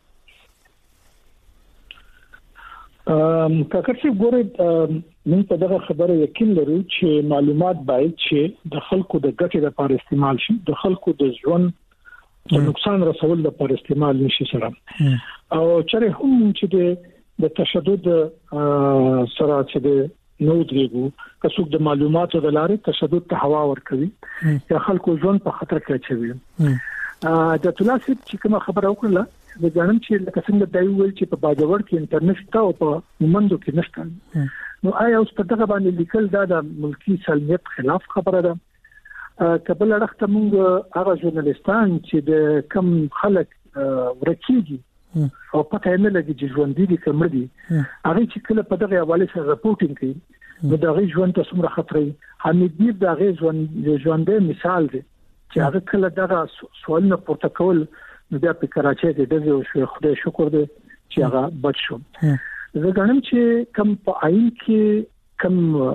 ام کاکر چې ګورې موږ په دغه خبره یقین لرو چې معلومات باید چې د خلکو د ګټې لپاره استعمال شي د خلکو د ژوند د نقصان رسول لپاره استعمال نشي سره او چره هم چې د تشدد سره چې د نو درېګو کڅوک د معلوماتو د لارې تشدد ته هوا ورکوي یا خلکو ژوند په خطر کې اچوي د تلاسي چې کوم خبره وکړه د ځانم چې لکه څنګه دای ویل چې په باجوړ کې انټرنیټ ته او په مومندو کې نشته نو آیا اوس په دغه باندې لیکل دا د ملکی سلمیت خلاف خبره ده کبل اړخته موږ هغه ژورنالیستان چې د کم خلک ورکیږي او پته نه لګي چې ژوند دي کوم دي هغه چې کله په دغه حواله سره راپورټینګ کوي نو دغه ژوند ته څومره خطرې حمید دې دغه ژوند ژوندې مثال دی چې هغه کله دغه سوالونه پورته کول نو بیا په کراچۍ کې دغه شو خدای شکر دې چې هغه بچ شو زه غواړم چې کم په آئین کې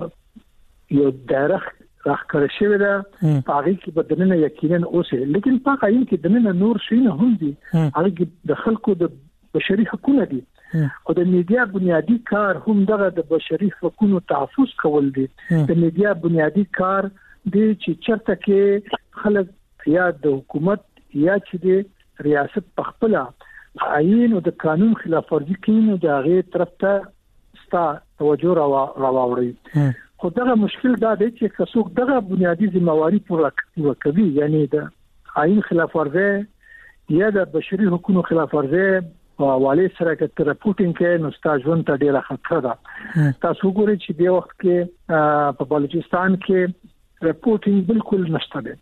کم یو دایره راخکړه شوی دا هغه کې بدنه یقینا اوسه لیکن په آئین کې دنه نور شي نه هم دي هغه د خلکو د بشري حقوقو دي او د میډیا بنیادی کار هم دغه د بشري حقوقو تحفظ کول دي د میډیا بنیادی کار دی چې چرته کې خلک یا د حکومت یا چې د ریاست په خپل آئین او د قانون خلاف ورزي کوي نو دغه طرف ته ستا توجه راوړي خو دغه مشکل دا دی چې څوک دغه بنیادی ذمہواری پوره کوي یعنی د آئین خلاف ورزي یا د بشري حقوقو خلاف ورزي او حواله سره کې راپورټینګ کې نو ستاسو ژوند ته ډیره خطر ده تاسو ګورئ چې د وخت کې په بلوچستان کې راپورټینګ بالکل نشته ده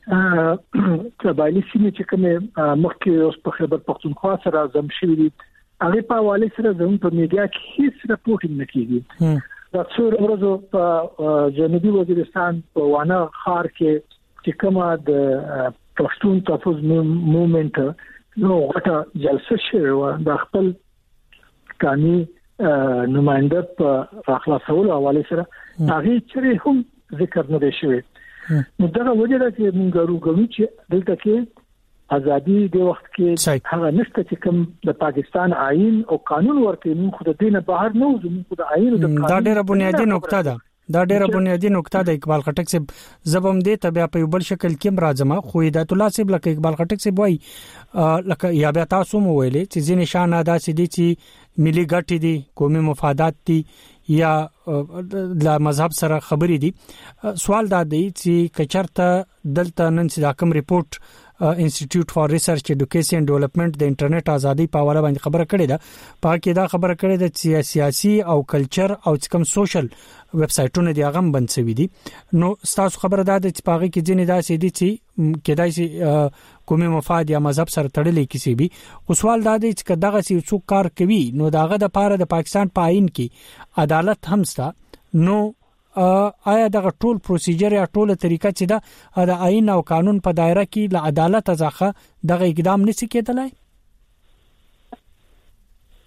قبایلی سیمه چې کومه مخکې اوس په خیبر پختونخوا سره زم شوی دي هغه په حواله سره زموږ په میډیا کې هیڅ راپورټینګ نه کیږي د څور ورځو په جنوبي وزیرستان په وانه خار کې چې کومه د پښتون تحفظ موومېنټ نو غټه جلسه شوه د خپل کاني نماینده په راخلاصولو حواله سره هغه چې هم ذکر نه شوی نو دا وجه ده چې موږ وګورو چې دلته کې ازادي د وخت کې هغه نشته چې کوم د پاکستان آئین او قانون ورته موږ خو د دین بهر نه وځو موږ د آئین او د دا ډیره بنیادی نقطه ده دا ډیره بنیادی نقطه ده اقبال خټک صاحب زبم دې ته بیا په بل شکل کې راځم خو هدایت الله صاحب لکه اقبال خټک صاحب وای لکه یا بیا تاسو مو ویلې چې ځینې شان ادا سي دي چې ملي ګټې دي قومي مفادات دي یا د مذهب سره خبرې دي سوال دا دی چې کچرته دلته نن سدا کوم ریپورت انسټیټیوټ فار ریسرچ ایډوکیشن ډیولپمنٹ د انټرنیټ ازادي په اړه باندې خبره کړې ده په کې دا خبره کړې ده چې سیاسي او کلچر او کوم سوشل ویب سټونه دی هغه بند شوی دي نو تاسو خبره ده چې په کې ځینې داسې دي چې کېدای شي کومي مفاد یا مذهب سره تړلې کیسي بي خو سوال دا دی چې دغه څه کار کوي نو داغه د پاره د پاکستان په آئین کې عدالت هم ستا نو آیا دغه ټول پروسیجر یا ټول طریقه چې دا د آئین او قانون په دایره کې له عدالت څخه دغه اقدام نشي کېدلای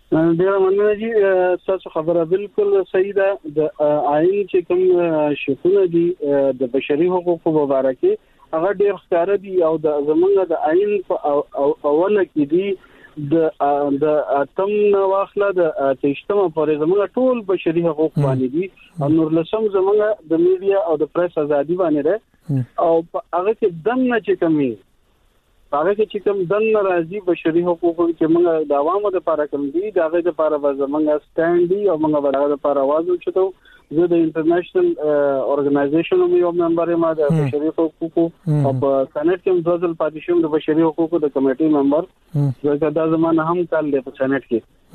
ډیر مننه جی تاسو خبره بالکل صحیح ده د آئین چې کوم شکونه دي د بشري حقوقو مبارکي هغه ډیر ښکار دي او د زمونږ د آئین په اوله کې دي د د اتم واخله د تشتمه پورې زمونږ ټول بشري حقوق باندې دي او نور لسم زمونږ د میډیا او د پریس ازادي باندې ده او هغه کې دم نه چې کمی هغه چې کوم دن راځي بشري حقوق چې موږ د عوامو لپاره کوم دي دا غي لپاره زمونږ سټاند دي او موږ به د لپاره आवाज وچتو زه د انټرنیشنل اورګنایزیشن یو ممبر یم د بشري حقوقو او په سنټ کې مزل پاتیشم د بشري حقوقو د کمیټې ممبر زه دا زمانه هم کال له سنټ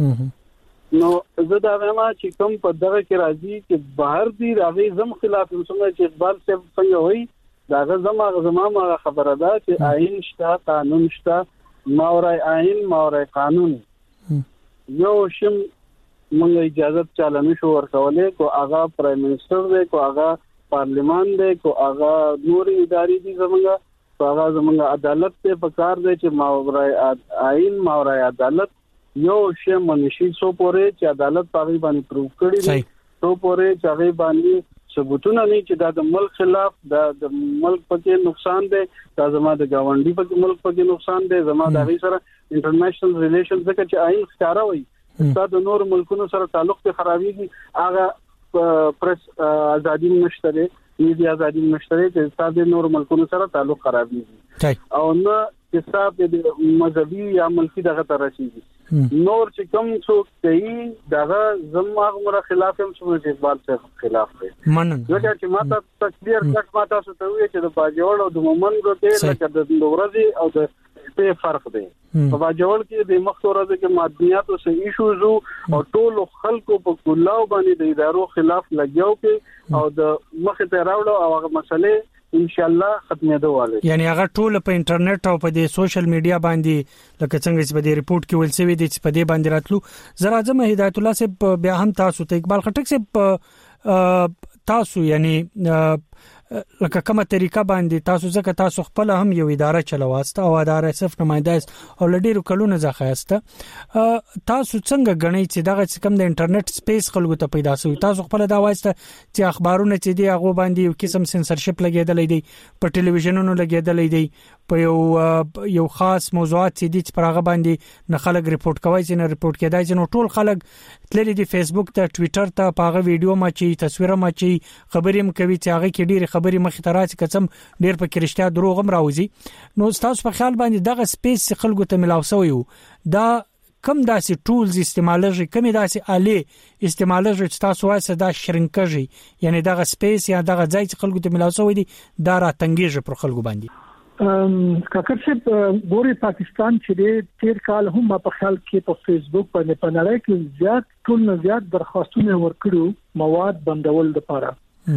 کې نو زه دا وایم چې کوم په دغه کې راځي چې بهر دي راغي زم خلاف څنګه چې اقبال صاحب څنګه وایي دا زما زما ما خبره ده چې آئین شته قانون شته ماورای آئین ماورای قانون یو شم موږ اجازه چالانه شو ورکولې کو هغه پرایم منسٹر دی کو هغه پارلیمان دی کو هغه نور ادارې دي زمونږ کو هغه زمونږ عدالت ته پکار دی چې ماورای آئین ماورای عدالت یو شم منشي سو پورې چې عدالت پاغي باندې پروف کړی دی سو پورې چې هغه باندې ثبوتونه نه چې دا د ملک خلاف دا د ملک پکې نقصان دی دا زما د گاونډي پکې ملک پکې نقصان دی زما د هغه سره انټرنیشنل ریلیشنز ځکه چې آئین ښکارا وي دا د نور ملکونو سره تعلق ته خرابېږي هغه پریس ازادي نشته دی میډیا ازادي نشته دی چې د نور ملکونو سره تعلق خرابېږي او نه حساب د مذهبي یا ملکی دغه ترشيږي نور چې کوم څوک دی دغه زموږ مر خلاف هم څه اقبال څخه خلاف دی منن ځکه چې ماته تکبیر کټ ماته څه ته وی چې د باجوړ او د مومن ګټه لکه د لورځي او د په فرق دی په باجوړ کې د مختورزه کې مادیات او صحیح ایشوز او ټول خلکو په کلاو باندې د ادارو خلاف لګیاو کې او د مخ ته راوړو او هغه مسلې ان شاء الله ختمېدو والي یعنی هغه ټول په انټرنیټ او په د سوشل میډیا باندې لکه څنګه چې په دې ریپورت کې ول سوي دي چې په دې باندې راتلو زرا اعظم هدایت الله صاحب بیا هم تاسو ته اقبال خټک صاحب تاسو یعنی لکه کومه طریقه باندې تاسو ځکه تاسو خپل هم یو اداره چلواسته او اداره صف نمائنده او لډیرو کلونه ځخایسته تاسو څنګه غنئ چې دغه کوم د انټرنیټ سپیس خلکو ته پیدا شوی تاسو خپل دا وایسته چې اخبارونه چې دی هغه باندې یو قسم سنسرشپ لګیدل دی په ټلویزیونونو لګیدل دی په یو یو خاص موضوعات چې دي چې پر هغه باندې نه خلک ریپورت کوي چې نه ریپورت کېدای چې نو ټول خلک تللی دی فیسبوک ته ټوئیټر ته په هغه ویډیو ماچي تصویر ماچي خبرې مکوي چې هغه کې ډېر خبرې مخې ته راځي کڅم ډېر په کرشتیا دروغ هم راوځي نو تاسو په خیال باندې دغه سپیس خلکو ته ملاو شوی دا کم داسې ټولز استعمالوي کمی داسې آلې استعمالوي چې تاسو وایسته دا شرنکږي یعنی دغه سپیس یا دغه ځای چې خلکو ته ملاو شوی دي دا را تنګیږي پر خلکو باندې ام کاکر صاحب ګوري پاکستان چې تیر کال هم په خیال کې په فیسبوک باندې په نړۍ کې زیات ټول نه زیات درخواستونه ورکړو مواد بندول لپاره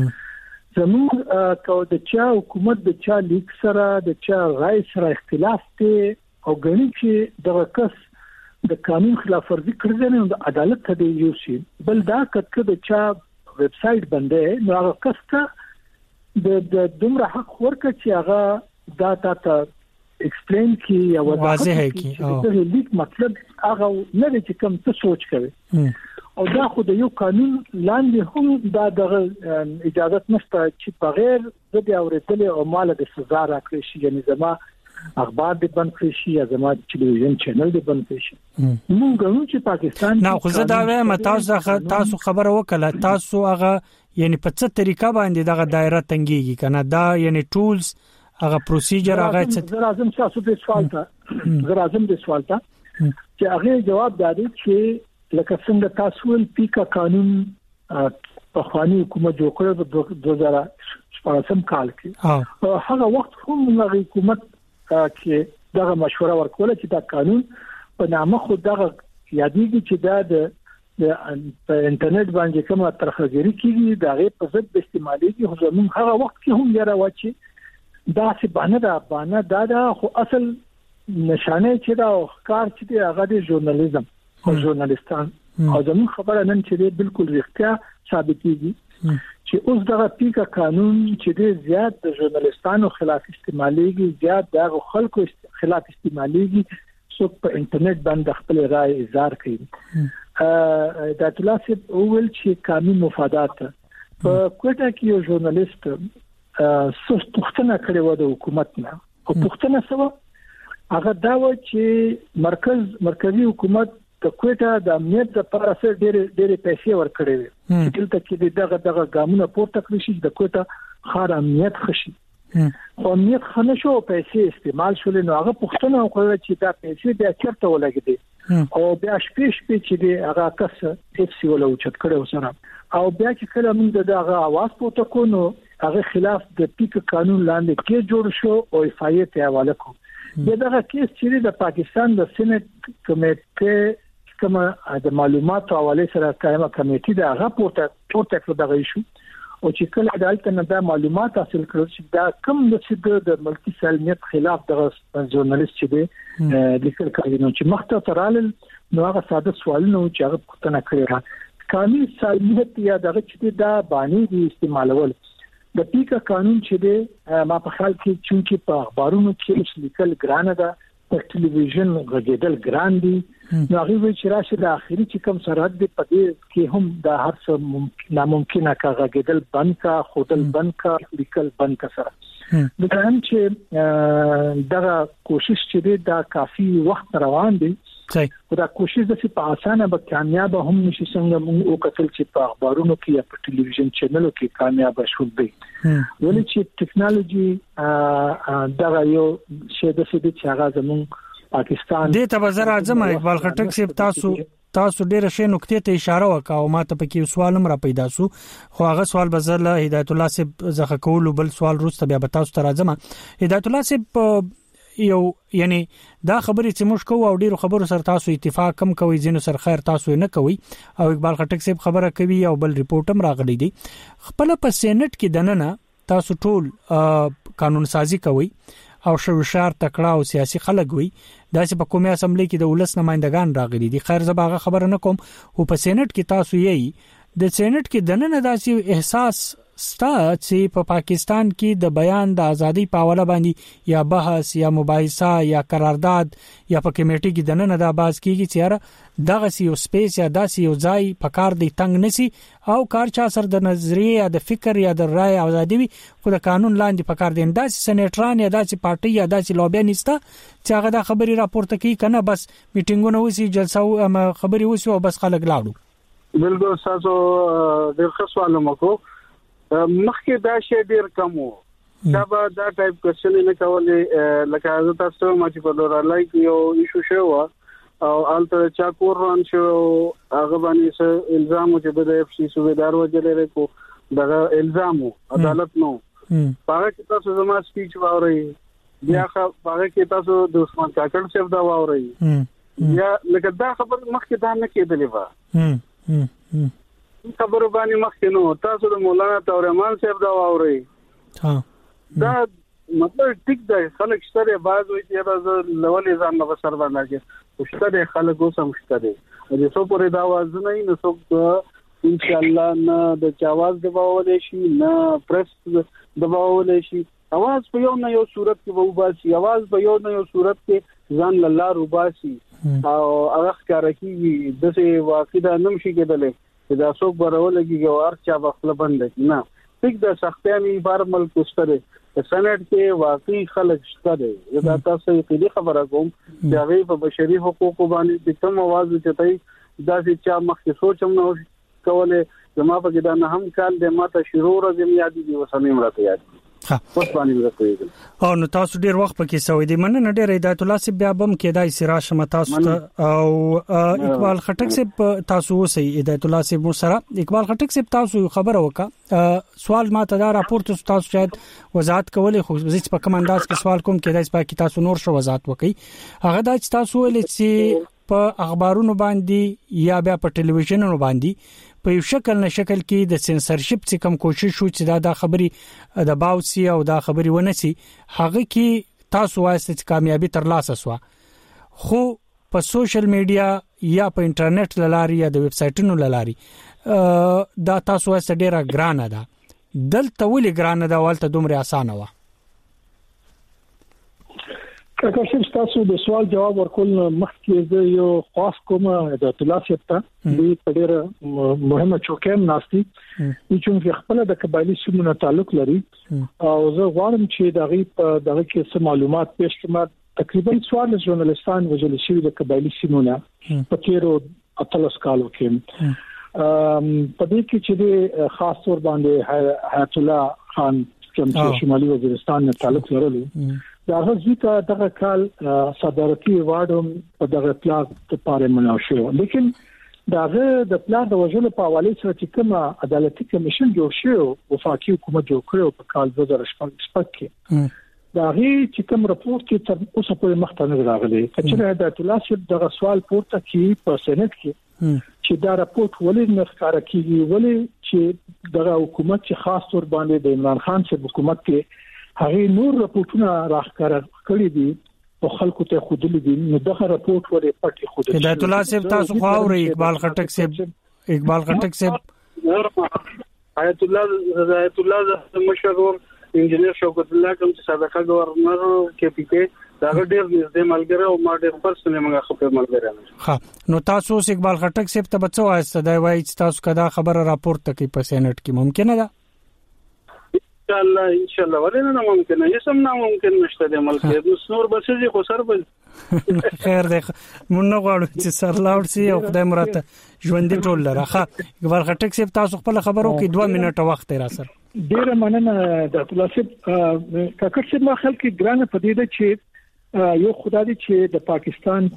زموږ کو د چا حکومت د چا لیک سره د چا رائے سره اختلاف ته او غني چې دغه کس د قانون خلاف ورزي کړی نه د عدالت ته دی یو شي بل دا کته د چا ویب سټ باندې نو هغه کس ته د د دومره حق ورکړي چې هغه دا تا ایکسپلین کی یا واضح ہے کی دا لیک مطلب هغه نه چې کوم څه سوچ کوي او دا خو د یو قانون لاندې هم دا د اجازه نشته چې بغیر د دې اورېدل او مال د سزا راکړي شي یعنی زما اخبار دې بند کړی شي یا زما ټلویزیون چینل دې بند کړی شي موږ غواړو چې پاکستان نه خو زه دا وایم تاسو تاسو خبره وکړه تاسو هغه یعنی په څه طریقه باندې دغه دایره تنګيږي کنه دا یعنی ټولز هغه پروسیجر هغه څه زه لازم تاسو ته سوال ته زه لازم دې سوال ته چې هغه جواب دادی چې لکه څنګه تاسو ول پیکا قانون په خواني حکومت جوړ کړو په دوه هزار شپږم کال کې او هغه وخت هم د حکومت کې دغه مشوره ورکوله چې دا قانون په نامه خو دغه یادېږي چې دا د په انټرنیټ باندې کومه ترخګری کیږي دا غي په ضد استعمالېږي خو زموږ هغه وخت کې هم یاره واچي دا څه باندې دا باندې دا دا خو اصل نشانه چې دا کار چې دی هغه د ژورنالیزم او ژورنالستان او زموږ خبره نن چې بالکل رښتیا ثابتېږي چې اوس دغه پیکا قانون چې دی زیات د ژورنالستانو خلاف استعمالېږي زیات د خلکو خلاف استعمالېږي څوک په انټرنیټ باندې خپل رائے اظهار کوي د تلاسب اول چې قانوني مفادات په کوټه کې یو ژورنالیست څه پوښتنه کړې و د حکومت نه او پوښتنه سوا هغه دا و چې مرکز مرکزی حکومت د کوټه د امنیت لپاره څه ډېر ډېر پیسې ورکړې وي چې دلته کې دغه دغه ګامونه پورته کړی شي د کوټه خار امنیت خشي خو امنیت خنه شو پیسې استعمال شول نو هغه پښتنه وکړه چې دا پیسې بیا چیرته ولګېدي او بیا شپې شپې چې دی هغه کس هیڅ ولا اوچت کړو سره او بیا چې کله موږ دغه आवाज پورته کوو هغه خلاف د پیک قانون لاندې کې جوړ شو او اف آی ای ته حواله کو دغه کیس چې د پاکستان د سېنات کمیټه کومه د معلوماتو حواله سره قائمه کمیټه د هغه پورته پورته کړو دغه شو او چې کله د الټنه د معلومات حاصل کړو چې دا کوم د د ملکی سالمیت خلاف د ژورنالیست چې دی لیکل کوي نو چې مخته ترال نو هغه ساده سوال نو چې هغه پوښتنه کړې قانوني سالمیت یا دغه چې دا باندې دي استعمالول د پیکا قانون چې دی ما په خیال کې چې په اخبارونو کې لیکل ګرانه ده په ټلویزیون غږیدل ګران دي نو هغه وی چې راشه د اخیری چې کوم سرحد دی په دې کې هم د هر څه ناممکنه کا غږیدل بند کا خودل بند کا لیکل بند کا سره د ځان چې دغه کوشش چې دی دا کافي وخت روان دی صحیح دا کوشش د څه په اسانه به کامیاب هم نشي څنګه موږ او کتل چې په اخبارونو کې یا په ټلویزیون چینلونو کې کامیاب شول دی ولې چې ټیکنالوژي دا یو شی د څه چې هغه زموږ پاکستان دې ته وزیر اعظم اقبال خټک صاحب تاسو تاسو ډېر ښه نقطې ته اشاره وکاو ما ته پکې سوال هم را پیدا شو خو هغه سوال بزله هدایت الله صاحب زخه کول بل سوال روسته بیا به تاسو ته راځم هدایت الله صاحب یو یعنی دا خبرې چې موږ کوو او ډیرو خبرو سره تاسو اتفاق کم کوي ځینو سره خیر تاسو نه کوي او اقبال خټک صاحب خبره کوي او بل ریپورت هم راغلی دی خپل په سېنات کې دننه تاسو ټول قانون سازي کوي او شوشار تکړه او سیاسي خلک وي داسې په قومي اسمبلی کې د ولس نمائندگان راغلي دي خیر زباغه خبره نه کوم او په سېنات کې تاسو یې د سېنات کې دننه داسې احساس ستا چې په پاکستان کې د بیان د ازادي په حواله باندې یا بحث یا مباحثه یا قرارداد یا په کمیټه کې دننه د باز کېږي چې دغه یو سپیس یا داسې یو ځای په کار دی تنگ نسی او کار چا سر د نظریه یا د فکر یا د رائے ازادي وي خو د قانون لاندې په کار دی داسې سېنیټران یا داسې پارټي یا داسې لوبیا نشته چې هغه د خبري راپورته کوي کنه بس میټینګونه وسی جلسه خبري وسی او بس خلک لاړو بالکل تاسو ډېر ښه سوال مکو مخکې دا شی ډیر کم وو دا به دا ټایپ کوېشن نه کولې لکه زه تاسو ما چې په لورالای کې یو ایشو شو او الته چا کورن شو هغه باندې څه الزام چې د اف سی صوبیدار وجلې کو دا الزام عدالت نو هغه چې تاسو زما سپیچ واوري بیا هغه کې تاسو د عثمان کاکړ صاحب دا واوري یا لکه دا خبر مخکې دا نه کېدلې و خبرو باندې مخکې نو تاسو د مولانا تورمان صاحب دا واوري ها دا مطلب ټیک دی خلک شته بعض وي چې دا لولې ځان نو سر باندې کې شته خلک اوسم شته دي چې څو پرې دا आवाज نه نه څو ان شاء الله نه د چاواز دباولې شي نه پرس دباولې شي आवाज په یو نه یو صورت کې وو باسي आवाज په یو نه یو صورت کې ځان الله روباسي او هغه کارکې د څه واقعدا نمشي کېدلې دا څوک برولږي او ارچا بخله بند نه ټیک د سختیانی فارمل کوستره سېنات کې واقعي خلک شته دا تاسو یې خبره کوم چې هغه په بشري حقوقو باندې د کوم आवाज چتای دا چې چا مخکې سوچم نه کوله زما په کې دا نه هم کال د ماته شروع ورځم یاد دي وسمې مرته یاد ها اوس باندې راځي او نو تاسو ډیر وخت پکې سوي دي مننه ډیر هدایت الله سی بیا بم کېدای سره شم تاسو او اقبال خټک سی تاسو وسی هدایت الله سی مو سره اقبال خټک سی تاسو خبر وکا سوال ما ته دا راپورټ تاسو شاید وضاحت کولې خو زه په کوم انداز کې سوال کوم کېدای سپا تاسو نور شو وضاحت وکي هغه دا چې تاسو ولې چې په اخبارونو باندې یا بیا په ټلویزیونونو باندې په یو شکل نه شکل کې د سنسرشپ څخه کم کوشش شو چې دا د خبري د باوسی او دا خبري ونسي هغه کې تاسو واسطه چې کامیابی ترلاسه شو خو په سوشل میډیا یا په انټرنیټ لاري یا د ویب سټونو لاري دا تاسو واسطه ډیره ګرانه ده دلته ولې ګرانه ده ولته دومره اسانه و کاکا چې تاسو د سوال جواب ورکول مخکې د یو خاص کومه د تلاسیب ته د ډېر مهمه چوکیم ناشتي چې خپل د قبایلی سیمو تعلق لري او زه غواړم چې دغه په دغه کې څه معلومات پېښ کړم. تقریبا څوارلس ژورنالستان وژل شوي د قبایلی سیمو نه په تیرو اتلس کالو کې. په دې کې چې د خاص تور باندې حیات الله خان چې شمالي وزیرستان نه تعلق لرلو دا غوښتل دغه کال صدارتي ایوارډ په دغه پلاټ لپاره مناو شو، لیکن داغه د پلاټ د وژلو په حواله سره چې کومه عدالتي کمیشن جوړ شو وفاقي حکومت جوړ کړو په کال دوه هزار شپږ کې داغه چې کوم راپورټ کې تر اوسه پورې مخته نه راغلی. کچره د تلاسب دغه سوال پورته کې په سېنات کې چې دا راپورټ ولې نه ښکارا کیږي، ولې چې دغه حکومت چې خاص تور باندې د عمران خان سره حکومت کې هغه نور راپورټونه راخکاره کړی دي او خلکو ته خودلی دي، نو دغه راپورټ ولې پټي خودلی. هدایت الله صاحب تاسو خو اوري اقبال خټک صاحب اقبال خټک صاحب حیات الله هدایت الله مشرور انجنیر شوکت الله کوم چې سابقه گورنر کې پی دا ډېر نږدې ملګری او ما ډېر پرسنل موږ خپل ملګری نه. ها نو تاسو اقبال خټک صاحب ته بچو وایسته دا وایي چې تاسو کدا خبره راپورټ کوي په سېنات کې ممکنه ده؟ ان شاء الله ان شاء الله ولې نه ممکنه یې سم نه ممکن نشته د ملک د نور بسې خو سر بل خیر ده مونږ نه غواړو چې سر لاړ شي او خدای مراته ژوند ټول لرخه. اقبال خټک صاحب تاسو خپل خبرو کې دوه منټه وخت را سره. ډیره مننه د تلاسب کاکا چې ما خلک ګرانه پدیده چې یو خدای چې د پاکستان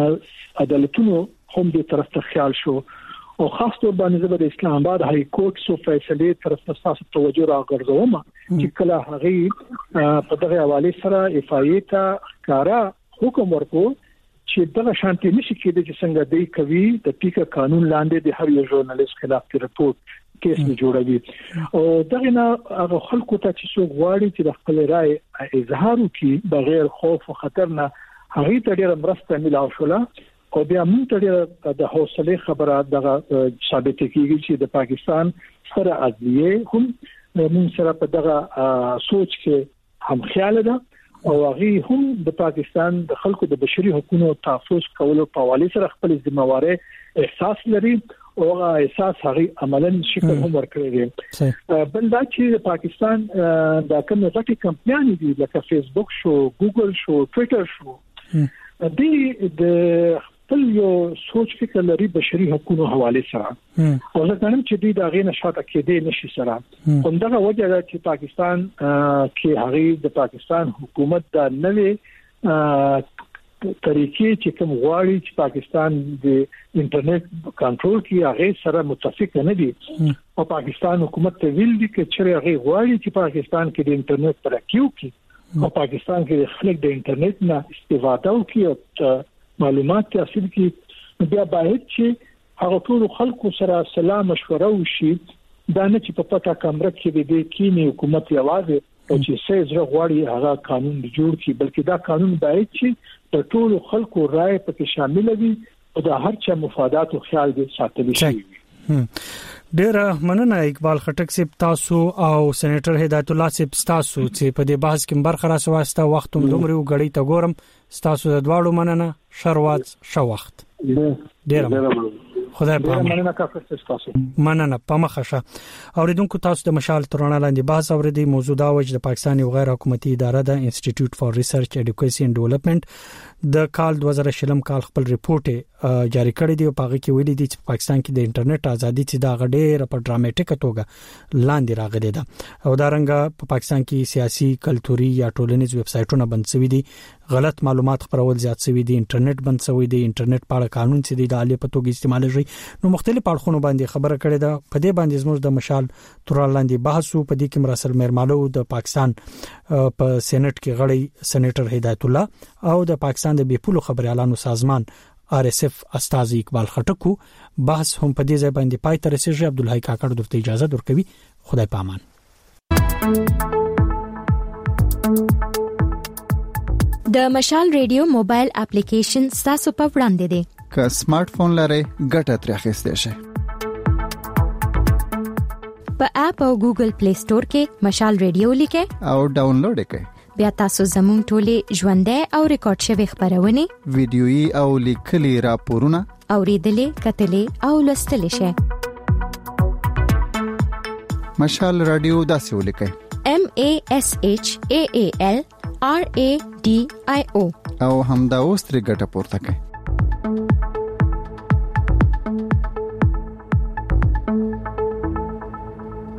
عدالتونو هم دې طرف ته خیال شو او خاص طور باندې د اسلام آباد های کورټ سو فیصله طرف ته تاسو توجه راغورځوم چې کله هغه په دغه حواله سره اف آی ای ته کارا حکم ورکو چې دغه شانتي نشي کېدای چې څنګه دی کوي د ټیکا قانون لاندې د هر یو ژورنالیست خلاف رپورټ کیس می جوړوي او دغه نه هغه خلکو ته چې څو غواړي چې د خپل رائے اظهار وکړي بغیر خوف او خطر نه هغه ته ډیره مرسته ملاو شوله او بیا موږ ته د حوصله خبره دغه ثابت کیږي چې د پاکستان سره عدلیه هم موږ سره په دغه سوچ کې هم خیال ده او هغه هم د پاکستان د خلکو د بشري حقوقو تحفظ کولو په حواله سره خپل ذمہواره احساس لري او هغه احساس هغه عملاً شکل هم ورکړي دي. بل دا چې پاکستان د کوم غټي کمپنیانې دي لکه فیسبوک شو، ګوګل شو، ټوئیټر شو د د خپل یو سوچ فکر لري بشري حقوقو حواله سره او زه غواړم چې دوی دا غي نشاته کېدې نشي سره. همدغه وجه ده چې پاکستان کې هغه د پاکستان حکومت د نوې طریقې چې کوم غواړي چې پاکستان د انټرنیټ کنټرول کې هغه سره متفق نه دي او پاکستان حکومت ته ویل دي چې چیرې هغه غواړي چې پاکستان کې د انټرنیټ ترقی وکړي او پاکستان کې خلک د انټرنیټ نه استفاده وکړي او معلومات حاصل کړي، بیا باید چې هغه ټول خلکو سره سلام مشوره وشي دا نه چې په پټه کمره کې د کینی حکومت یوازې او چې څه زړه غواړي هغه قانون جوړ کړي، بلکې دا قانون باید چې د ټول خلکو رائے پکې شامل وي او د هر چا مفادات او خیال دې ساتل شي. ډیر مننه اقبال خټک صاحب تاسو او سېنیټر هدایت الله صاحب تاسو چې په دې بحث کې برخه راوسته وخت هم دومره وګړی ته ګورم تاسو د دواړو مننه شروات شو وخت ډیر خدای په مننه کافر تاسو مننه په مخه اوریدونکو تاسو د مشال ترونه لاندې بحث اوریدي موضوع دا وجه د پاکستان یو غیر حکومتي اداره د انسټیټیوټ فار ریسرچ ایډوکیشن اینڈ ډیولپمنٹ د کال دوه زره شلم کال خپل ریپورت جاری کړی دی او په هغه کې ویلي دي چې پاکستان کې د انټرنیټ ازادي چې دا غډېره په ډراماټیک توګه لاندې راغلي ده او دا رنګه په پاکستان کې سیاسي کلتوري یا ټولنیز ویب سټونه بند شوي دي، غلط معلومات خپرول زیات شوي دي، انټرنیټ بند شوی دی، انټرنیټ په اړه قانون چې د عالی په توګه استعمال شي. نو مختلف اړخونو باندې خبره کړې ده. په دې باندې زموږ د مشال تورال لاندې بحث په دې کې مراسل مېرمالو د پاکستان په سېنات کې غړي سېنیټر هدایت الله او د پاکستان د بیپولو خبريالانو سازمان آر اس اف استاد اقبال خټکو بحث هم په دې ځای باندې پای ته رسیدي. عبدالحی کاکړ درته اجازه درکوي. خدای پامان. د مشال ریډیو موبایل اپلیکیشن تاسو په وړاندې دی. که سمارټ فون لرئ ګټه ترې اخیستئ شئ. په اپ او ګوګل پلی سٹور کې مشال ریډیو لیکئ او ډاونلوډ کړئ. بیا تاسو زموږ ټولې ژوندۍ او ریکارډ شوی خبرونه ویډیويي او لیکلي راپورونه اوریدلې کتلې او لوستلې شئ. مشال رادیو داسې ولیکئ: M A S H A A L R A D I O او همدا اوس ترې ګټه پورته کړئ.